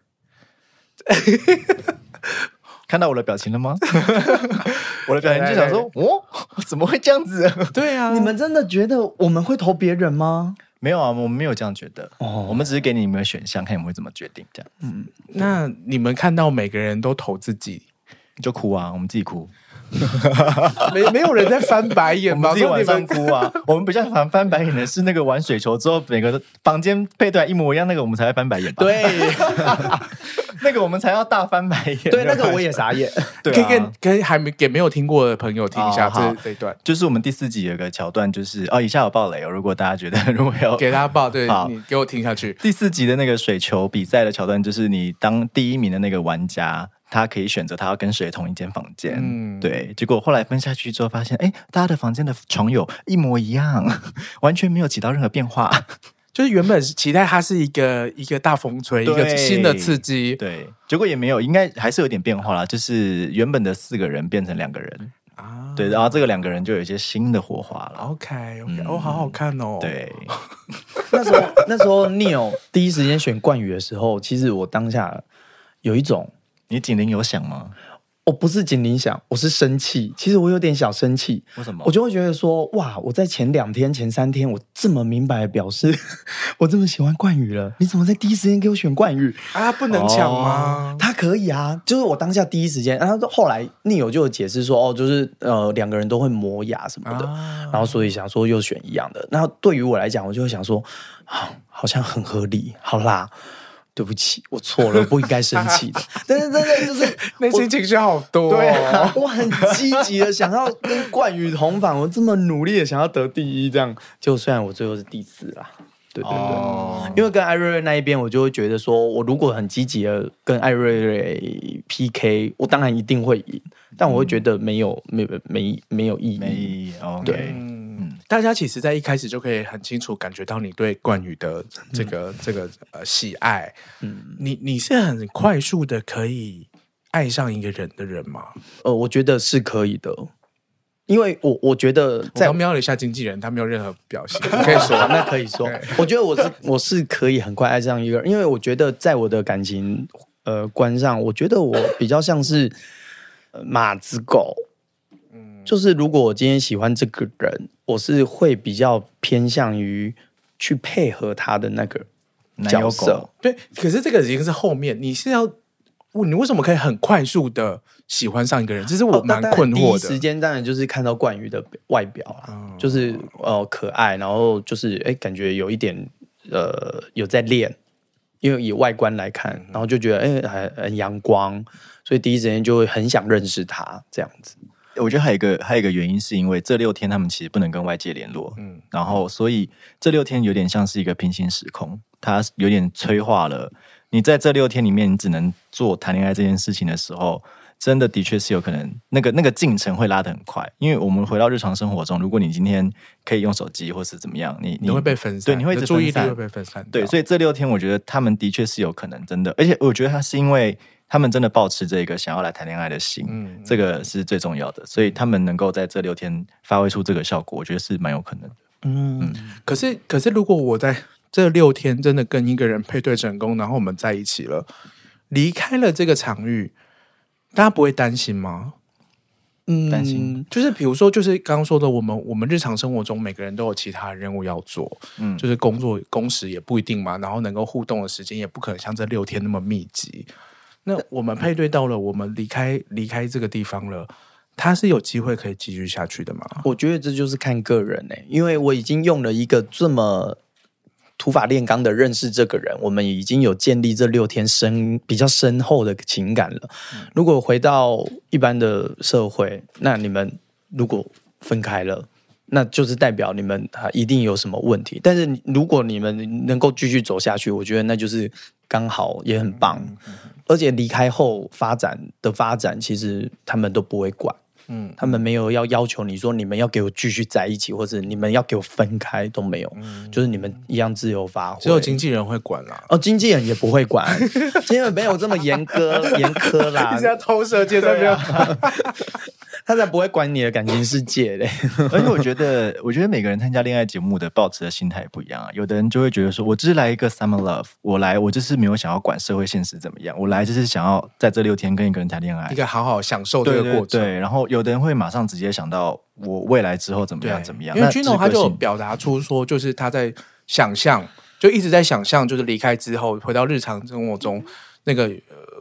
看到我的表情了吗？我的表情就想说，哦，怎么会这样子？ 对啊， 你们真的觉得我们会投别人吗？ 没有啊，我们没有这样觉得。哦，我们只是给你们选项，看你们会怎么决定这样。 嗯，那你们看到每个人都投自己， 就哭啊，我们自己哭。 没没有人在翻白眼吧？ 我们自己晚上哭啊。我们比较烦翻白眼的是那个玩水球之后，每个房间配对一模一样，那个我们才会翻白眼吧？ 对， 那个我们才要大翻白眼。 对，那个我也傻眼。 对、啊， 可以跟跟还没给没有听过的朋友听一下这、 哦、 这一段。 就是我们第四集有个桥段，就是哦，以下有爆雷哦。如果大家觉得如果要给大家爆，对，你给我听下去。 第四集的那个水球比赛的桥段，就是你当第一名的那个玩家，他可以选择他要跟谁同一间房间。嗯，对。结果后来分下去之后，发现哎，大家的房间的床友一模一样，完全没有起到任何变化。 就是原本期待它是一个一个大风吹，一个新的刺激， 对，结果也没有，应该还是有点变化啦。就是原本的四个人变成两个人啊，对，然后这个两个人就有一些新的火花了。 OK OK， 哦，好好看哦。 对， 那时候那时候 Neil 第一时间选冠宇的时候，其实我当下有一种， 你警铃有响吗？ 我不是警铃响，我是生气。其实我有点小生气。 为什么？ 我就会觉得说，哇，我在前两天、前三天，我这么明白的表示，我这么喜欢冠宇了，你怎么在第一时间给我选冠宇啊？不能抢吗？ 哦、他可以啊，就是我当下第一时间，然后后来Neil就有解释说，哦，就是呃两个人都会磨牙什么的，啊、然后所以想说又选一样的。然后对于我来讲，我就会想说，啊，好像很合理，好啦。对不起，我错了，不应该生气的。但是真的就是内心情绪好多、哦， 对啊，我很积极的想要跟冠宇同房，我这么努力的想要得第一，这样就虽然我最后是第四啦，对对对，哦、因为跟艾瑞瑞那一边，我就会觉得说，我如果很积极的跟艾瑞瑞 P K， 我当然一定会赢，但我会觉得没有没没没有意义， 没意义， okay. 对。 大家其实在一开始就可以很清楚感觉到你对冠宇的这个、嗯、这个呃喜爱，嗯，你你是很快速的可以爱上一个人的人吗？ 呃，我觉得是可以的，因为我我觉得在我瞄了一下经纪人，他没有任何表现，你可以说， 那可以说，我觉得我是我是可以很快爱上一个人，因为我觉得在我的感情呃观上，我觉得我比较像是、呃、马子狗。就是如果我今天喜欢这个人，我是会比较偏向于去配合他的那个角色。 对，可是这个已经是后面，你是要你为什么可以很快速的喜欢上一个人？这是我蛮困惑的。 第一时间当然就是看到冠宇的外表啦，嗯、就是呃可爱，然后就是哎感觉有一点呃有在练，因为以外观来看，然后就觉得哎很很阳光，所以第一时间就会很想认识他这样子。 我觉得还有一个还有一个原因，是因为这六天他们其实不能跟外界联络，嗯，然后所以这六天有点像是一个平行时空，它有点催化了。你在这六天里面，你只能做谈恋爱这件事情的时候，真的的确是有可能那个那个进程会拉得很快。因为我们回到日常生活中，如果你今天可以用手机或是怎么样，你你会被分散， 对，你会一直分散， 注意力会被分散。 对，所以这六天我觉得他们的确是有可能真的，而且我觉得他是因为。他们真的抱持这个想要来谈恋爱的心，嗯，这个是最重要的，所以他们能够在这六天发挥出这个效果，我觉得是蛮有可能的。 嗯，嗯可是可是如果我在这六天真的跟一个人配对成功，然后我们在一起了，离开了这个场域，大家不会担心吗？ 嗯，担心就是比如说，就是刚刚说的，我们我们日常生活中每个人都有其他任务要做，嗯，就是工作工时也不一定嘛，然后能够互动的时间也不可能像这六天那么密集。那我们配对到了，我们离开离开这个地方了，他是有机会可以继续下去的吗？ 我觉得这就是看个人欸，因为我已经用了一个这么土法炼钢的认识这个人，我们已经有建立这六天深比较深厚的情感了。嗯、如果回到一般的社会，那你们如果分开了，那就是代表你们啊一定有什么问题。但是如果你们能够继续走下去，我觉得那就是刚好也很棒。嗯嗯嗯而且离开后发展的发展，其实他们都不会管，嗯，他们没有要要求你说你们要给我继续在一起，或者你们要给我分开都没有，嗯、就是你们一样自由发挥。 只有经纪人会管啦， 哦，经纪人也不会管，经纪人没有这么严格严苛啦， 你是要偷射箭对不对？他才不会管你的感情世界嘞。 而且我觉得，我觉得每个人参加恋爱节目的抱持的心态也不一样啊。有的人就会觉得说，我只是来一个 summer love， 我来，我就是没有想要管社会现实怎么样，我来就是想要在这六天跟一个人谈恋爱， 一个好好享受这个过程。 对, 对, 对，然后有的人会马上直接想到我未来之后怎么样怎么样。 因为 Gino 他就有表达出说，就是他在想象，就一直在想象，就是离开之后回到日常生活中那个。呃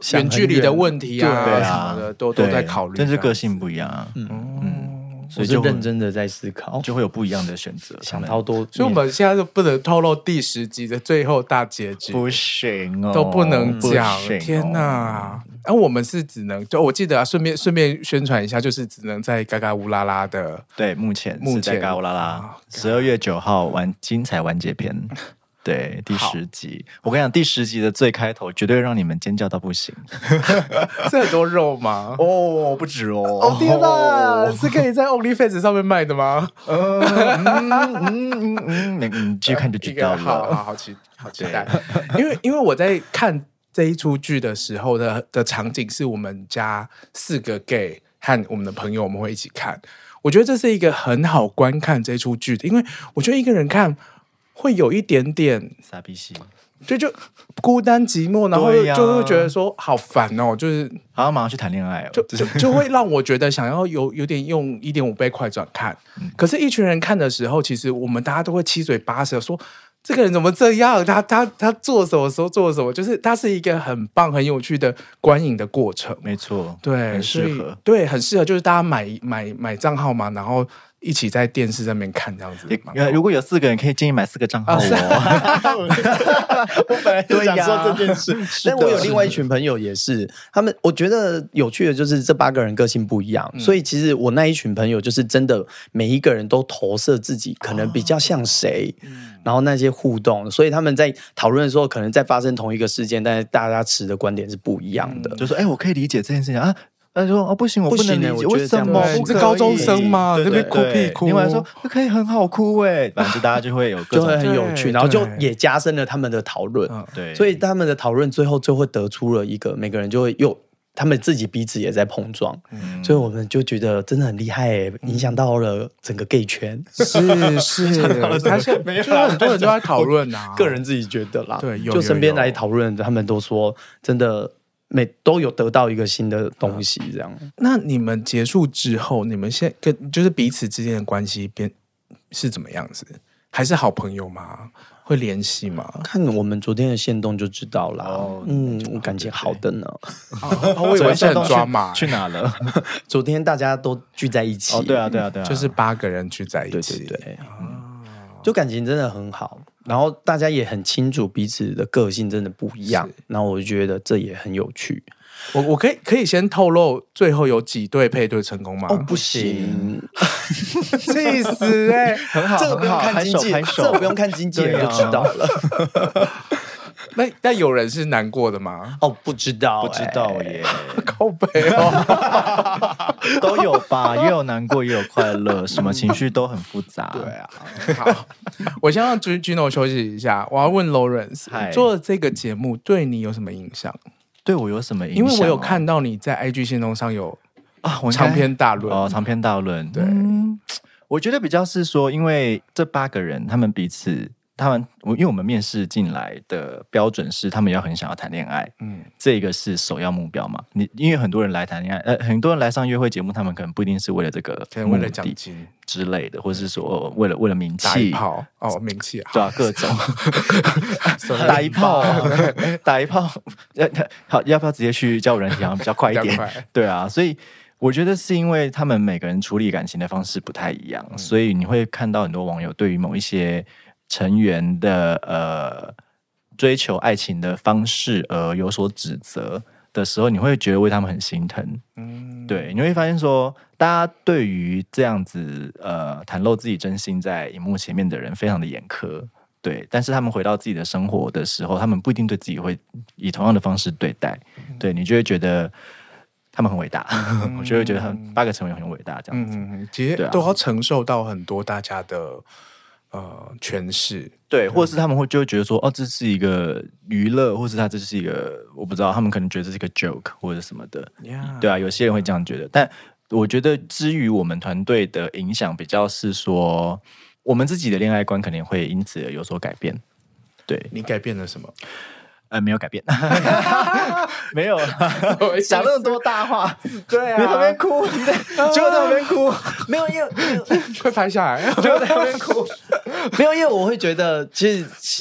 远距离的问题啊， 对啊什么的都都在考虑， 但是个性不一样啊， 嗯嗯，所我是以就会认真的在思考， 就会有不一样的选择， 想超多面， 所以我们现在就不能透露第十集的最后大结局， 不行哦， 都不能讲。 不行哦天哪！然后、啊、我们是只能，就我记得啊，顺便顺便宣传一下，就是只能在嘎嘎乌拉拉的， 对，目前目前是在嘎乌拉拉十二月九号完精彩完结篇。对，第十集，我跟你讲，第十集的最开头绝对让你们尖叫到不行。 是很多肉吗？ 哦，不止哦！ 哦天哪，是可以在 OnlyFans 上面卖的吗？ 嗯嗯嗯嗯嗯，继续看就知道了。 好好好期好期待，因为因为我在看这一出剧的时候的的场景是我们家四个 gay 和我们的朋友我们会一起看，我觉得这是一个很好观看这出剧的，因为我觉得一个人看会有一点点傻逼戏， 就就孤单寂寞，然后对呀就会觉得说好烦哦，就是好像马上去谈恋爱哦， 就就就会让我觉得想要有有点用一点五倍快转看， 嗯可是，一群人看的时候，其实我们大家都会七嘴八舌说。这个人怎么这样？他他他做什么时候做什么？就是他是一个很棒、很有趣的观影的过程。 没错， 对， 很适合， 对，很适合，就是大家买买买账号嘛，然后一起在电视上面看这样子。 也如果有四个人，可以建议买四个账号哦。 我本来就想说这件事，但我有另外一群朋友也是，他们我觉得有趣的就是这八个人个性不一样，嗯、所以其实我那一群朋友就是真的每一个人都投射自己可能比较像谁，哦嗯、然后那些互动，所以他们在讨论的时候，可能在发生同一个事件，但是大家持的观点是不一样的。 嗯、就说：“哎、欸，我可以理解这件事情啊。”他说：“哦，不行，我不能理解，为什么？ 我是高中生嘛，那边哭屁哭。” 另外说：“可以很好哭哎。”反正大家就会有各种就会很有趣，然后就也加深了他们的讨论。 对， 所以他们的讨论最后就会得出了一个，每个人就会又。他们自己彼此也在碰撞，嗯、所以我们就觉得真的很厉害诶，影响到了整个 gay 圈。 是是，他现在就是很多人都在讨论啊， 个人自己觉得啦， 对，有就身边来讨论，他们都说真的每都有得到一个新的东西，这样。 那你们结束之后，你们现在跟就是彼此之间的关系变是怎么样子？还是好朋友吗？会联系吗？ 看我们昨天的限动就知道了。哦、嗯，我感情好的呢。 哦、我以为是很抓马， 去哪了？ 昨天大家都聚在一起。 哦，对啊，对啊，对啊， 就是八个人聚在一起。 对对对，嗯、就感情真的很好。然后大家也很清楚彼此的个性真的不一样。然后我就觉得这也很有趣。 我我可以可以先透露最后有几对配对成功吗？ 哦，不行， 气死哎、欸！ 很好， 这个不用看经纪，这个不用看经纪人就知道了。 那那有人是难过的吗？ 哦，不知道、欸， 不知道耶， 靠北哦， 都有吧，也有难过，也有快乐，什么情绪都很复杂。 对啊， 好，我先让 Gino 休息一下，我要问 Lawrence， 做这个节目对你有什么影响？ 对我有什么影响、哦？ 因为我有看到你在 I G 限动上有啊，我长篇大论哦，长篇大论。 对、 嗯，我觉得比较是说，因为这八个人他们彼此，他们因为我们面试进来的标准是，他们要很想要谈恋爱，嗯，这个是首要目标嘛。你因为很多人来谈恋爱，呃，很多人来上约会节目，他们可能不一定是为了这个， 可能为了奖金之类的，或是说为了为了名气， 打一炮哦，名气对啊，各种打一炮，打一炮，好，要不要直接去交友软体比较快一点？对啊，所以我觉得是因为他们每个人处理感情的方式不太一样，嗯、所以你会看到很多网友对于某一些成员的呃追求爱情的方式而有所指责的时候，你会觉得为他们很心疼。嗯，对，你会发现说，大家对于这样子呃袒露自己真心在荧幕前面的人非常的严苛，对，但是他们回到自己的生活的时候，他们不一定对自己会以同样的方式对待，嗯、对你就会觉得他们很伟大，嗯、我就会觉得他们八个成员很伟大，这样子， 嗯，其实都要承受到很多大家的呃诠释。 对，或者是他们会就会觉得说，哦，这是一个娱乐，或是他这是一个，我不知道，他们可能觉得这是一个 joke 或者什么的， yeah. 对啊，有些人会这样觉得。但我觉得，至于我们团队的影响，比较是说，我们自己的恋爱观可能会因此而有所改变。对， 你改变了什么？ 呃，没有改变，没有讲那么多大话， 对啊， 你在那边哭，你在就在那边哭， 没有，因为快拍下来， 就在那边哭，没有，因为我会觉得，其实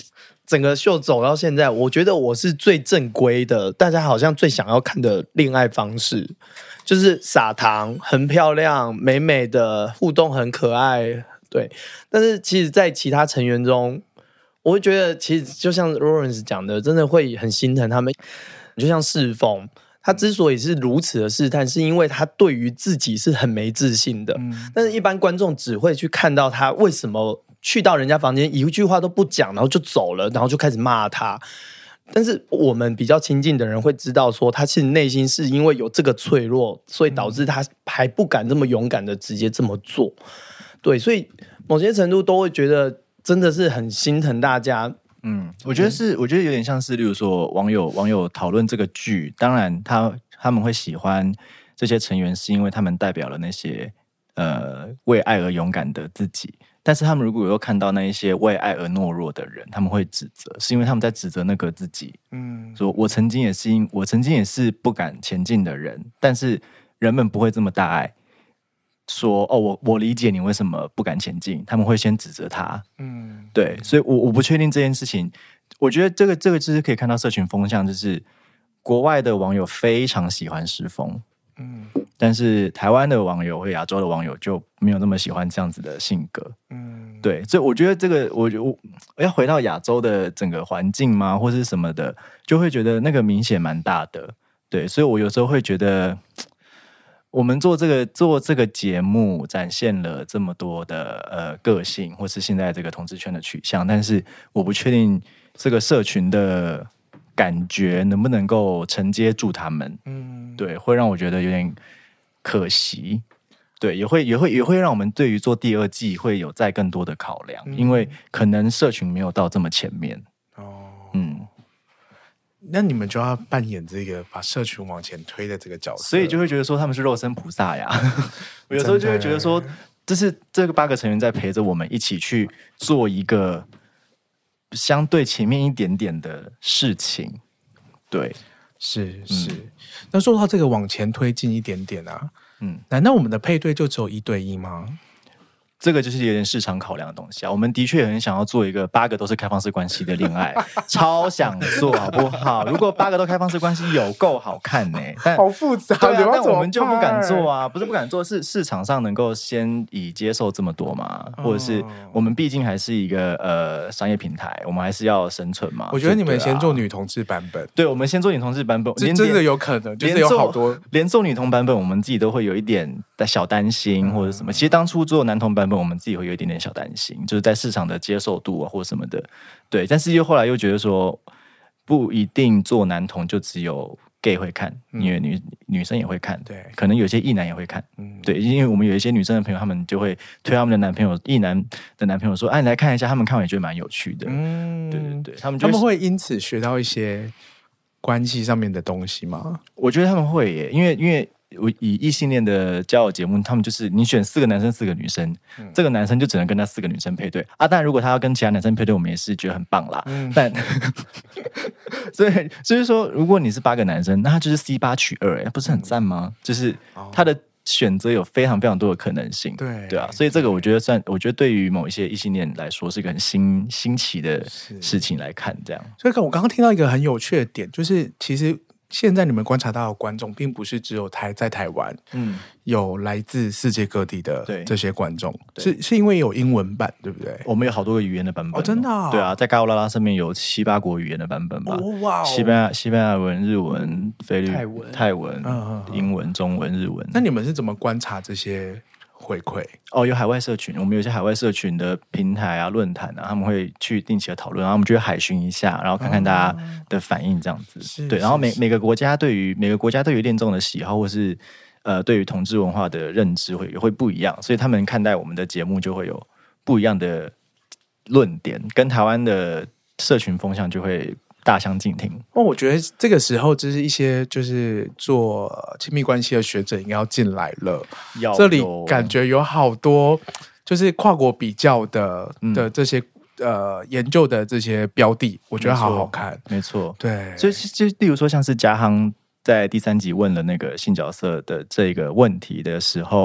整个秀走到现在，我觉得我是最正规的，大家好像最想要看的恋爱方式，就是撒糖，很漂亮，美美的互动，很可爱，对。但是其实，在其他成员中，我会觉得，其实就像 Lawrence 讲的，真的会很心疼他们。就像世峰，他之所以是如此的试探，是因为他对于自己是很没自信的。嗯、但是，一般观众只会去看到他为什么去到人家房间一句话都不讲，然后就走了，然后就开始骂他。但是我们比较亲近的人会知道说，他其实内心是因为有这个脆弱，所以导致他还不敢这么勇敢的直接这么做。对，所以某些程度都会觉得真的是很心疼大家。 嗯，我觉得是，我觉得有点像是，例如说网友网友讨论这个剧，当然他他们会喜欢这些成员，是因为他们代表了那些呃为爱而勇敢的自己。但是他们如果有看到那一些为爱而懦弱的人，他们会指责，是因为他们在指责那个自己。嗯，说我曾经也是因我曾经也是不敢前进的人，但是人们不会这么大爱。说哦，我我理解你为什么不敢前进，他们会先指责他，嗯，对，所以我我不确定这件事情，我觉得这个这个就是可以看到社群风向，就是国外的网友非常喜欢世峰，嗯，但是台湾的网友或亚洲的网友就没有那么喜欢这样子的性格，嗯，对，所以我觉得这个我我要回到亚洲的整个环境吗，或是什么的，就会觉得那个明显蛮大的，对，所以我有时候会觉得。我们做这个做这个节目，展现了这么多的呃个性，或是现在这个同志圈的取向，但是我不确定这个社群的感觉能不能够承接住他们。嗯，对，会让我觉得有点可惜。对，也会也会也会让我们对于做第二季会有再更多的考量，嗯、因为可能社群没有到这么前面。哦，嗯。 那你们就要扮演这个把社群往前推的这个角色， 所以就会觉得说他们是肉身菩萨呀。我有时候就会觉得说，这是这个八个成员在陪着我们一起去做一个相对前面一点点的事情。对， 是是。嗯、那说到这个往前推进一点点啊，嗯，难道我们的配对就只有一对一吗？ 这个就是有点市场考量的东西啊。我们的确很想要做一个八个都是开放式关系的恋爱，超想做，好不好？如果八个都开放式关系，有够好看呢、欸。但好复杂， 对啊，但我们就不敢做啊。不是不敢做，是市场上能够先以接受这么多嘛？嗯、或者是我们毕竟还是一个呃商业平台，我们还是要生存嘛。 我觉得你们先做女同志版本， 对，我们先做女同志版本， 这真的有可能，就是有好多连做女同版本，我们自己都会有一点的小担心或者什么。嗯、其实当初做男同版本，我们自己会有一点点小担心，就是在市场的接受度啊或什么的，对。但是又后来又觉得说，不一定做男同就只有 gay 会看，嗯、因为女女生也会看，对，可能有些异男也会看，嗯，对。因为我们有一些女生的朋友，他们就会推他们的男朋友，异男的男朋友说：“哎、啊，你来看一下。”他们看完也觉得蛮有趣的，嗯，对对对，他们就他们会因此学到一些关系上面的东西吗？ 我觉得他们会耶，因为因为。我以异性恋的交友节目，他们就是你选四个男生四个女生，嗯、这个男生就只能跟那四个女生配对啊。当然，如果他要跟其他男生配对，我们也是觉得很棒啦。嗯、但所以所以说，如果你是八个男生，那他就是 C 八取二，哎，不是很赞吗？嗯、就是他的选择有非常非常多的可能性。对对啊，所以这个我觉得算，我觉得对于某一些异性恋来说，是一个很新新奇的事情来看。这样， 所以我刚刚听到一个很有趣的点，就是其实。现在你们观察到的观众，并不是只有台在台湾，嗯，有来自世界各地的这些观众，是是因为有英文版，对不对？ 我们有好多个语言的版本， 哦，真的、哦， 对啊，在嘎欧拉拉上面有七八国语言的版本吧， 哦哇、哦， 西班牙、西班牙文、日文、菲律宾、泰文、泰文、嗯、英文、中文、日文。 那你们是怎么观察这些？回馈哦，有海外社群，我们有些海外社群的平台啊、论坛啊，他们会去定期的讨论，然后我们就会海巡一下，然后看看大家的反应，这样子。嗯、对，然后每每个国家对于每个国家对于恋综的喜好，或是呃对于同志文化的认知会也会不一样，所以他们看待我们的节目就会有不一样的论点，跟台湾的社群风向就会大相径庭。 哦，我觉得这个时候就是一些就是做亲密关系的学者应该要进来了。这里感觉有好多就是跨国比较的、嗯、的这些呃研究的这些标的，我觉得好好看。 没错， 对。 所以就例如说像是嘉夯在第三集问了那个性角色的这个问题的时候，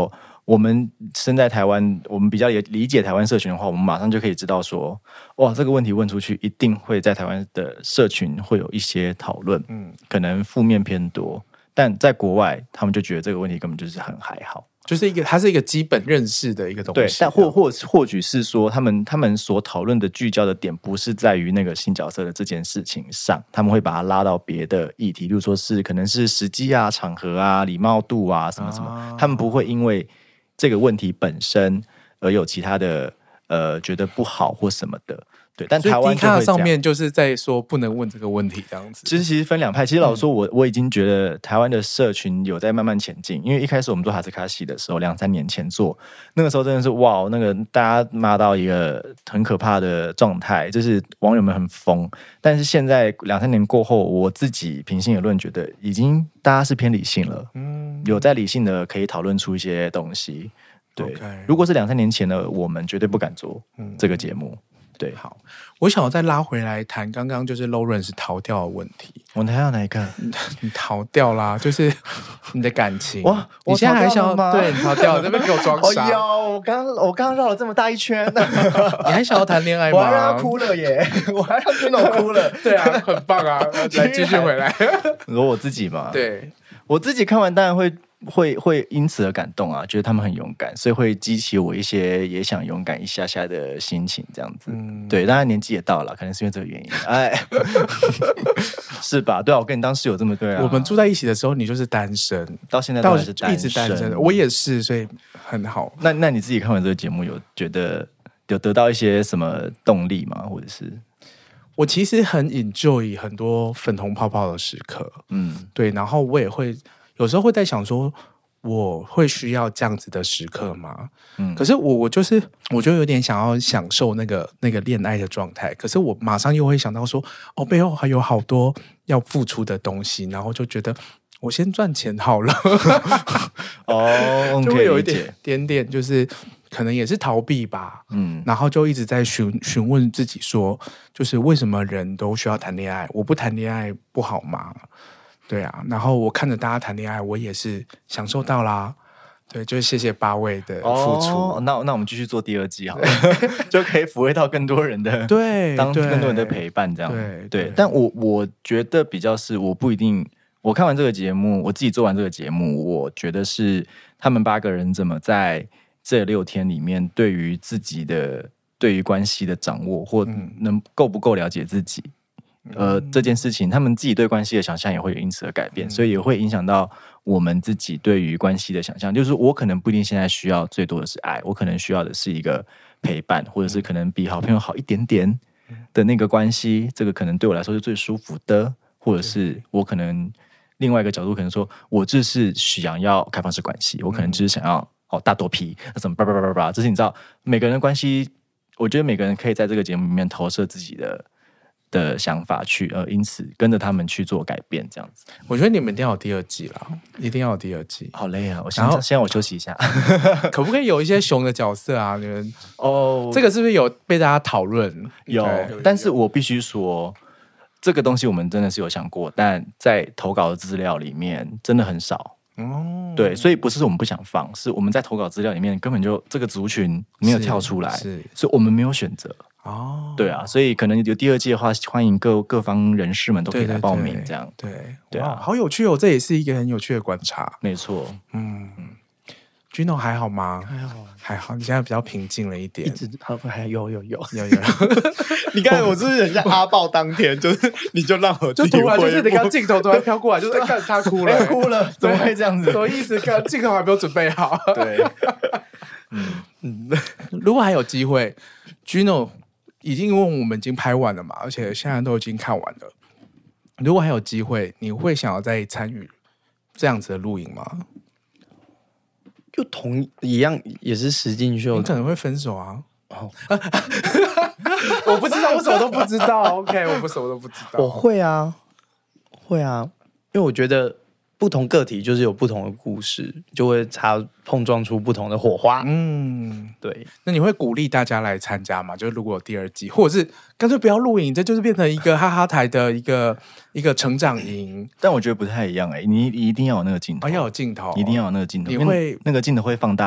我们身在台湾，我们比较理解台湾社群的话，我们马上就可以知道说，哇，这个问题问出去，一定会在台湾的社群会有一些讨论，嗯，可能负面偏多，但在国外，他们就觉得这个问题根本就是很还好。 就是一个，它是一个基本认识的一个东西。 对，但或或或许是说，他们他们所讨论的聚焦的点，不是在于那个新角色的这件事情上，他们会把它拉到别的议题，例如说是可能是时机啊、场合啊、礼貌度啊什么什么，啊、他们不会因为这个问题本身而有其他的呃觉得不好或什么的。对，但台湾就会上面就是在说不能问这个问题这样子。 其实其实分两派。其实老实说我，我我已经觉得台湾的社群有在慢慢前进。因为一开始我们做哈斯卡西的时候，两三年前做，那个时候真的是哇，那个大家骂到一个很可怕的状态，就是网友们很疯。但是现在两三年过后，我自己平心而论，觉得已经大家是偏理性了，嗯，有在理性的可以讨论出一些东西。对， okay. 如果是两三年前的，我们绝对不敢做这个节目。嗯对， 好，我想要再拉回来谈刚刚就是 Lawrence 逃掉的问题。 我逃掉哪一个？ 你逃掉啦，就是你的感情。 哇， 你现在还想要对你逃掉，这边给我装傻。 哎呦，我刚我刚绕了这么大一圈， 你还想要谈恋爱吗？ 我还让他哭了耶，我还让 Juno 哭了。 对啊，很棒啊！来继续回来。 你说我自己嘛？ 对， 我自己看完当然会。会会因此而感动啊，觉得他们很勇敢，所以会激起我一些也想勇敢一下下的心情，这样子。嗯、对，当然年纪也到了，可能是因为这个原因，哎，是吧？对啊，我跟你当室友这么对啊。 我们住在一起的时候，你就是单身， 到现在都还是单身， 一直单身。我也是，所以很好。 那那你自己看完这个节目，有觉得有得到一些什么动力吗？或者是？ 我其实很 enjoy 很多粉红泡泡的时刻，嗯，对，然后我也会。有时候会在想说，我会需要这样子的时刻吗？嗯，可是我我就是，我就有点想要享受那个那个恋爱的状态。可是我马上又会想到说，哦，背后还有好多要付出的东西，然后就觉得我先赚钱好了。 哦， 就会有一点点点，就是可能也是逃避吧。嗯，然后就一直在询询问自己说，就是为什么人都需要谈恋爱？我不谈恋爱不好吗？对啊，然后我看着大家谈恋爱，我也是享受到啦。对，就是谢谢八位的付出。 哦、那那我们继续做第二季好了，就可以抚慰到更多人的对， 当更多人的陪伴这样。 对对, 对，但我我觉得比较是，我不一定。我看完这个节目，我自己做完这个节目，我觉得是他们八个人怎么在这六天里面，对于自己的对于关系的掌握，或能够不够了解自己。呃，这件事情，他们自己对关系的想象也会有因此而改变，嗯、所以也会影响到我们自己对于关系的想象。就是我可能不一定现在需要最多的是爱，我可能需要的是一个陪伴，或者是可能比好朋友好一点点的那个关系，这个可能对我来说是最舒服的，或者是我可能另外一个角度可能说，我就是想要开放式关系，我可能就是想要哦大多皮，那什么叭叭叭叭叭，这是你知道每个人的关系，我觉得每个人可以在这个节目里面投射自己的。的想法去，呃，因此跟着他们去做改变，这样子。 我觉得你们一定要有第二季啦，一定要有第二季。 好累啊！我先先让我休息一下。 可不可以有一些熊的角色啊？你们哦，这个是不是有被大家讨论？ 有，但是我必须说，这个东西我们真的是有想过，但在投稿的资料里面真的很少。哦，对，所以不是我们不想放，是我们在投稿资料里面根本就这个族群没有跳出来，是，所以我们没有选择。哦，对啊，所以可能有第二季的话，欢迎各各方人士们都可以来报名，这样。 对 对, 对, 对啊， 好有趣哦，这也是一个很有趣的观察。 没错， 嗯 ，Juno 还好吗？ 还好， 还好，你现在比较平静了一点。 一直好还有有有有有。 你看我是不是很像阿豹当天，就是你就让我就突然就是你看镜头突然飘过来，就是看他哭了， 哭了，怎么会这样子？ 什么意思？看镜头还没有准备好。 对， 嗯嗯，如果还有机会 ，Juno。已经因为我们已经拍完了嘛，而且现在都已经看完了。如果还有机会，你会想要再参与这样子的录影吗？ 就同一样也是实境秀， 你可能会分手啊。哦，我不知道，我什么都不知道。OK， 我不什么都不知道。 我会啊，会啊，因为我觉得不同个体就是有不同的故事，就会擦碰撞出不同的火花。嗯，对。 那你会鼓励大家来参加吗？就是如果有第二季，或者是干脆不要录影，这就是变成一个哈哈台的一个一个成长营。 但我觉得不太一样哎、欸，你一定要有那个镜头， 哦、要有镜头， 一定要有那个镜头。 你会那个镜头会放大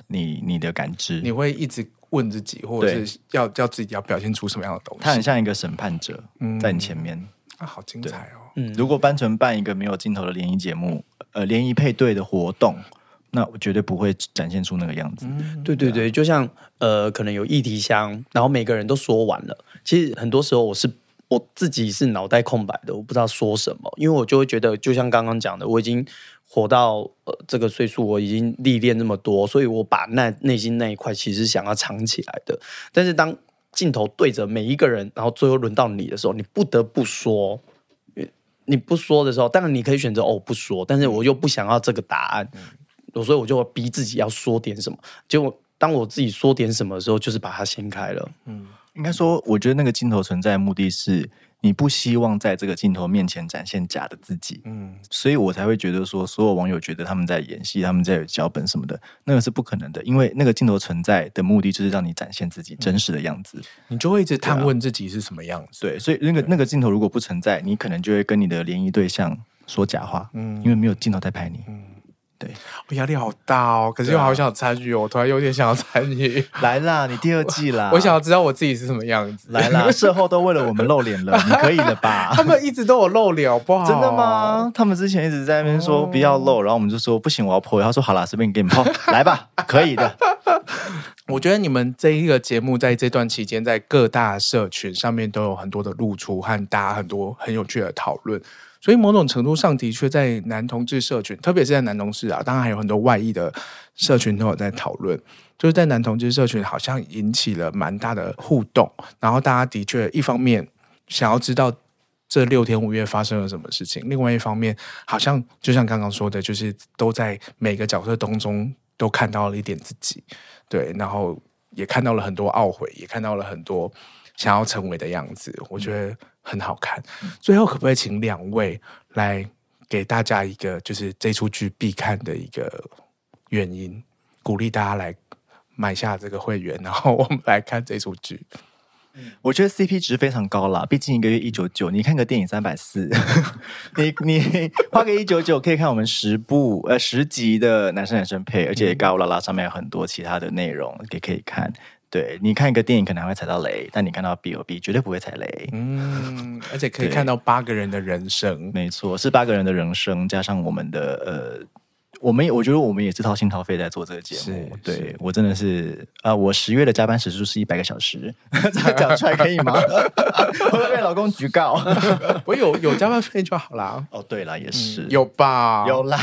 你你的感知， 你会一直问自己，或者是要要自己要表现出什么样的东西？ 他很像一个审判者在你前面。 嗯啊，好精彩哦！ 嗯，如果单纯办一个没有镜头的联谊节目，呃，联谊配对的活动，那我绝对不会展现出那个样子。 嗯、对对对，就像呃，可能有议题箱，然后每个人都说完了。其实很多时候我是我自己是脑袋空白的，我不知道说什么，因为我就会觉得，就像刚刚讲的，我已经活到呃这个岁数，我已经历练那么多，所以我把那内心那一块其实想要藏起来的。但是当镜头对着每一个人，然后最后轮到你的时候，你不得不说。你不说的时候，当然你可以选择哦不说，但是我又不想要这个答案，嗯、所以我就逼自己要说点什么。结果当我自己说点什么的时候，就是把它掀开了。 嗯，应该说，我觉得那个镜头存在的目的是，你不希望在这个镜头面前展现假的自己。嗯，所以我才会觉得说，所有网友觉得他们在演戏，他们在有脚本什么的，那个是不可能的，因为那个镜头存在的目的就是让你展现自己真实的样子， 你就会一直探问自己是什么样子。 对，所以那个那个镜头如果不存在，你可能就会跟你的联谊对象说假话，嗯，因为没有镜头在拍你。嗯，对， 我压力好大哦，可是又好想参与哦，我突然有点想要参与。 来啦，你第二季啦， 我想要知道我自己是什么样子。 来啦，事后都为了我们露脸了，你可以了吧？ 他们一直都有露脸，好不好？ 真的吗？他们之前一直在那边说不要露，然后我们就说不行，我要破。他说好啦，随便给你破，来吧，可以的。 我觉得你们这一个节目在这段期间，在各大社群上面都有很多的露出和大家很多很有趣的讨论。所以某种程度上的确在男同志社群，特别是在男同志啊，当然还有很多外裔的社群都有在讨论，就是在男同志社群好像引起了蛮大的互动，然后大家的确一方面想要知道这六天五夜发生了什么事情，另外一方面好像就像刚刚说的，就是都在每个角色当中都看到了一点自己，对，然后也看到了很多懊悔，也看到了很多想要成为的样子，我觉得很好看。最后可不可以请两位来给大家一个就是这出剧必看的一个原因，鼓励大家来买下这个会员，然后我们来看这出剧。 我觉得 C P 值非常高啦，毕竟一个月一九九，你看个电影三百四，你你花个一九九可以看我们十部呃十集的男生男生配，而且高啦啦上面有很多其他的内容也可以看。对，你看一个电影可能还会踩到雷，但你看到 B O B 绝对不会踩雷。 嗯，而且可以看到八个人的人生， 没错，是八个人的人生加上我们的呃。我们我觉得我们也是掏心掏肺在做这个节目，对，我真的是啊、呃，我十月的加班时数是一百个小时，这样讲出来可以吗？会不会被老公举告？ 我有有加班费就好啦。 哦，对啦，也是、嗯、 有吧， 有啦。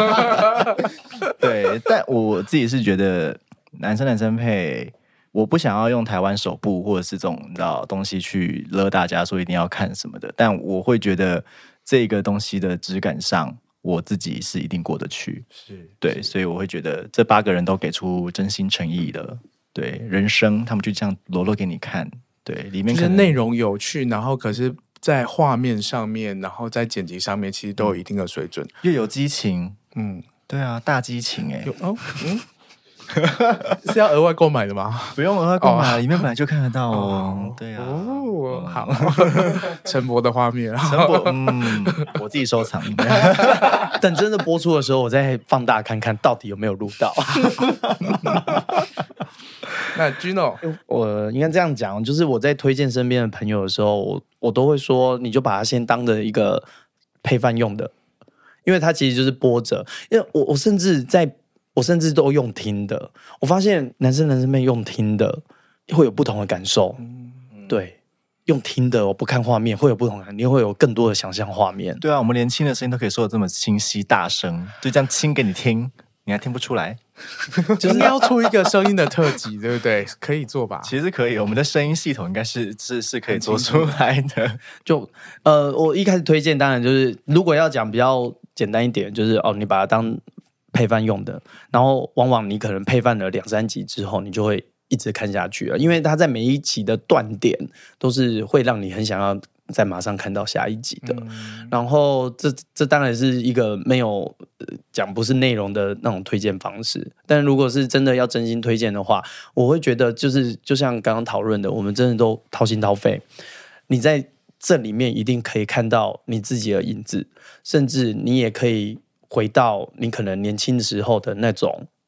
对，但我自己是觉得男生男生配，我不想要用台湾首部或者是这种你知道东西去勒大家说一定要看什么的，但我会觉得这个东西的质感上。我自己是一定过得去， 是对，所以我会觉得这八个人都给出真心诚意的，对人生，他们就这样裸露给你看，对，里面可能就是内容有趣，然后可是在画面上面，然后在剪辑上面，其实都有一定的水准， 又有激情， 嗯， 对啊，大激情哎、 欸，哦，嗯。是要额外购买的吗？ 不用额外购买， oh. 里面本来就看得到哦。Oh. 对啊， 哦，好，陈柏的画面， 陈柏，嗯，我自己收藏。 等真的播出的时候，我再放大看看到底有没有录到。 那 Gino， 我应该这样讲，就是我在推荐身边的朋友的时候，我我都会说，你就把它先当的一个配饭用的，因为它其实就是播着。因为我我甚至在。我甚至都用听的，我发现男生男生妹用听的会有不同的感受，嗯、对，用听的我不看画面会有不同的，你会有更多的想象画面。 对啊，我们连轻的声音都可以说的这么清晰大声，就这样轻给你听，你还听不出来？ 就是要出一个声音的特辑，对不对？可以做吧？ 其实可以，我们的声音系统应该是是是可以做出来的。 就呃，我一开始推荐，当然就是如果要讲比较简单一点，就是哦，你把它当。配饭用的，然后往往你可能配饭了两三集之后，你就会一直看下去了，因为它在每一集的断点都是会让你很想要再马上看到下一集的。嗯、然后这这当然是一个没有讲、呃、不是内容的那种推荐方式，但如果是真的要真心推荐的话，我会觉得就是就像刚刚讨论的，我们真的都掏心掏肺，你在这里面一定可以看到你自己的影子，甚至你也可以。回到你可能年轻的时候的那种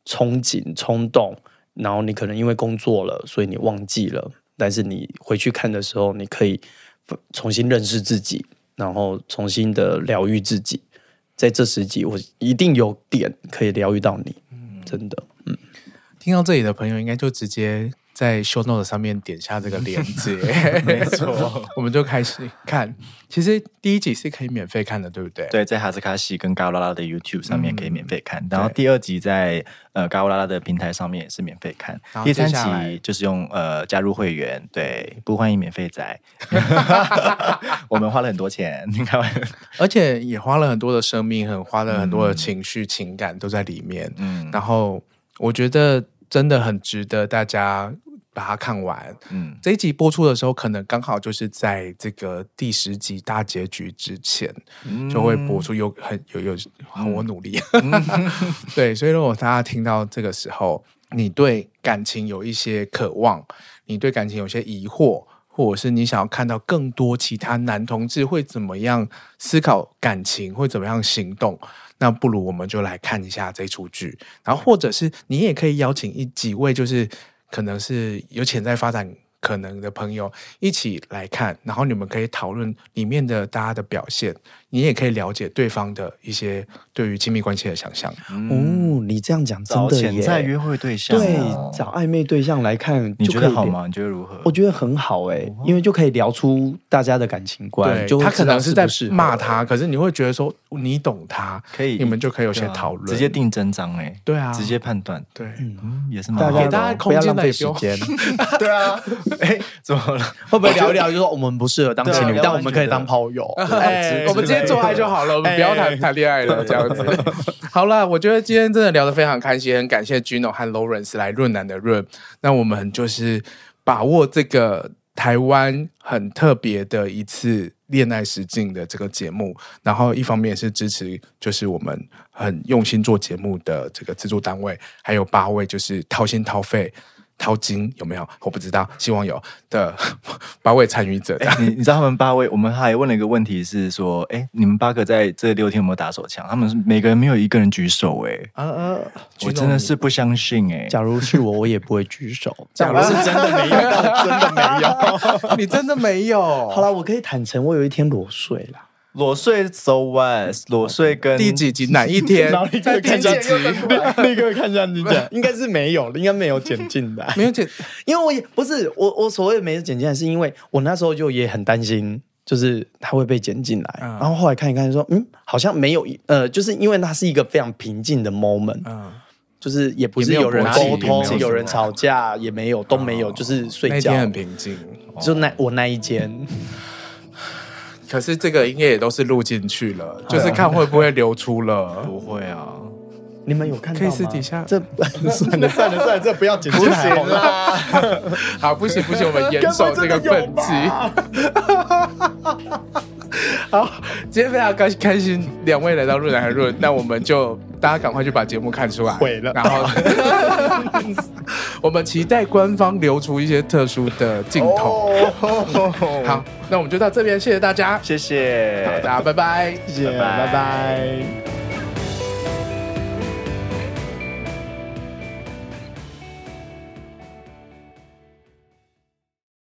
憧憬、冲动，然后你可能因为工作了，所以你忘记了，但是你回去看的时候，你可以重新认识自己，然后重新的疗愈自己。在这十集，我一定有点可以疗愈到你，嗯、真的。嗯， 听到这里的朋友，应该就直接在 show note 上面点下这个链接， 没错， 我们就开始看。其实第一集是可以免费看的，对不对？ 对，在哈斯卡西跟嘎乌拉拉的 YouTube 上面可以免费看，嗯、然后第二集在呃嘎乌拉拉的平台上面也是免费看，第三集就是用呃加入会员，对，不欢迎免费仔，我们花了很多钱， 而且也花了很多的生命，很花了很多的情绪、嗯、情感都在里面，嗯，然后我觉得真的很值得大家把它看完。嗯，这一集播出的时候，可能刚好就是在这个第十集大结局之前、嗯、就会播出。有很有有，嗯、我努力。嗯、对，所以如果大家听到这个时候，你对感情有一些渴望，你对感情有些疑惑，或者是你想要看到更多其他男同志会怎么样思考感情，会怎么样行动，那不如我们就来看一下这出剧。然后或者是你也可以邀请一几位就是可能是有潜在发展可能的朋友一起来看，然后你们可以讨论里面的大家的表现，你也可以了解对方的一些对于亲密关系的想象。 嗯、哦，你这样讲真的耶， 找潜在约会对象， 对，找暧昧对象来看， 你觉得好吗？你觉得如何？ 我觉得很好哎、欸，因为就可以聊出大家的感情观。就他可能是在骂他，可是你会觉得说你懂他， 可以， 你们就可以有些讨论、 啊，直接定真章哎、欸， 对啊， 直接判断， 对， 嗯，也是蛮好的， 给大家空间的时间， 对啊，哎，怎么了？ 会不会聊一聊就说我们不适合当情侣，但我们可以当炮友？ 哎，我们今天做爱就好了，我们不要谈谈恋爱了，这样子。好啦，我觉得今天真的聊得非常开心，很感谢 Gino 和 Lawrence 来润男的润。那我们就是把握这个台湾很特别的一次恋爱实境的这个节目，然后一方面是支持就是我们很用心做节目的这个制作单位，还有八位就是掏心掏肺掏金有没有？我不知道，希望有的八位参与者、欸。 你你知道他们八位，我们还问了一个问题是说，哎、欸，你们八个在这六天有没有打手枪？他们每个人没有一个人举手、欸，哎，啊啊，我真的是不相信、欸，哎， 假如是我，我也不会举手。假如是真的没有，真的没有， 你真的没有。 好啦，我可以坦诚，我有一天裸睡啦。 裸睡 so what？ 裸睡跟第几集哪一天？ 然后你再看下集，立刻看下集讲，应该是没有，应该没有剪进来， 没有剪， 因为我也不是我我所谓没有剪进来，是因为我那时候就也很担心，就是它会被剪进来，嗯、然后后来看一看说，嗯，好像没有，呃，就是因为它是一个非常平静的 moment，嗯，就是也不是有人沟通，有, 有人吵架，也没有，都没有，哦、就是睡觉， 那天很平静， 就那我那一间。 可是这个应该也都是录进去了，就是看会不会流出了。 不会啊， 你们有看到吗？ 可以私底下， 这算了算了算了，这不要剪进来好啦。好，不行不行，我们严守这个分级。好，今天非常开开心，两位来到润男和润，那我们就大家赶快去把节目看出来， 毁了。 然后我们期待官方流出一些特殊的镜头。Oh, 好，那我们就到这边，谢谢大家， 谢谢， 好，大家拜拜， 谢谢，拜拜。拜拜。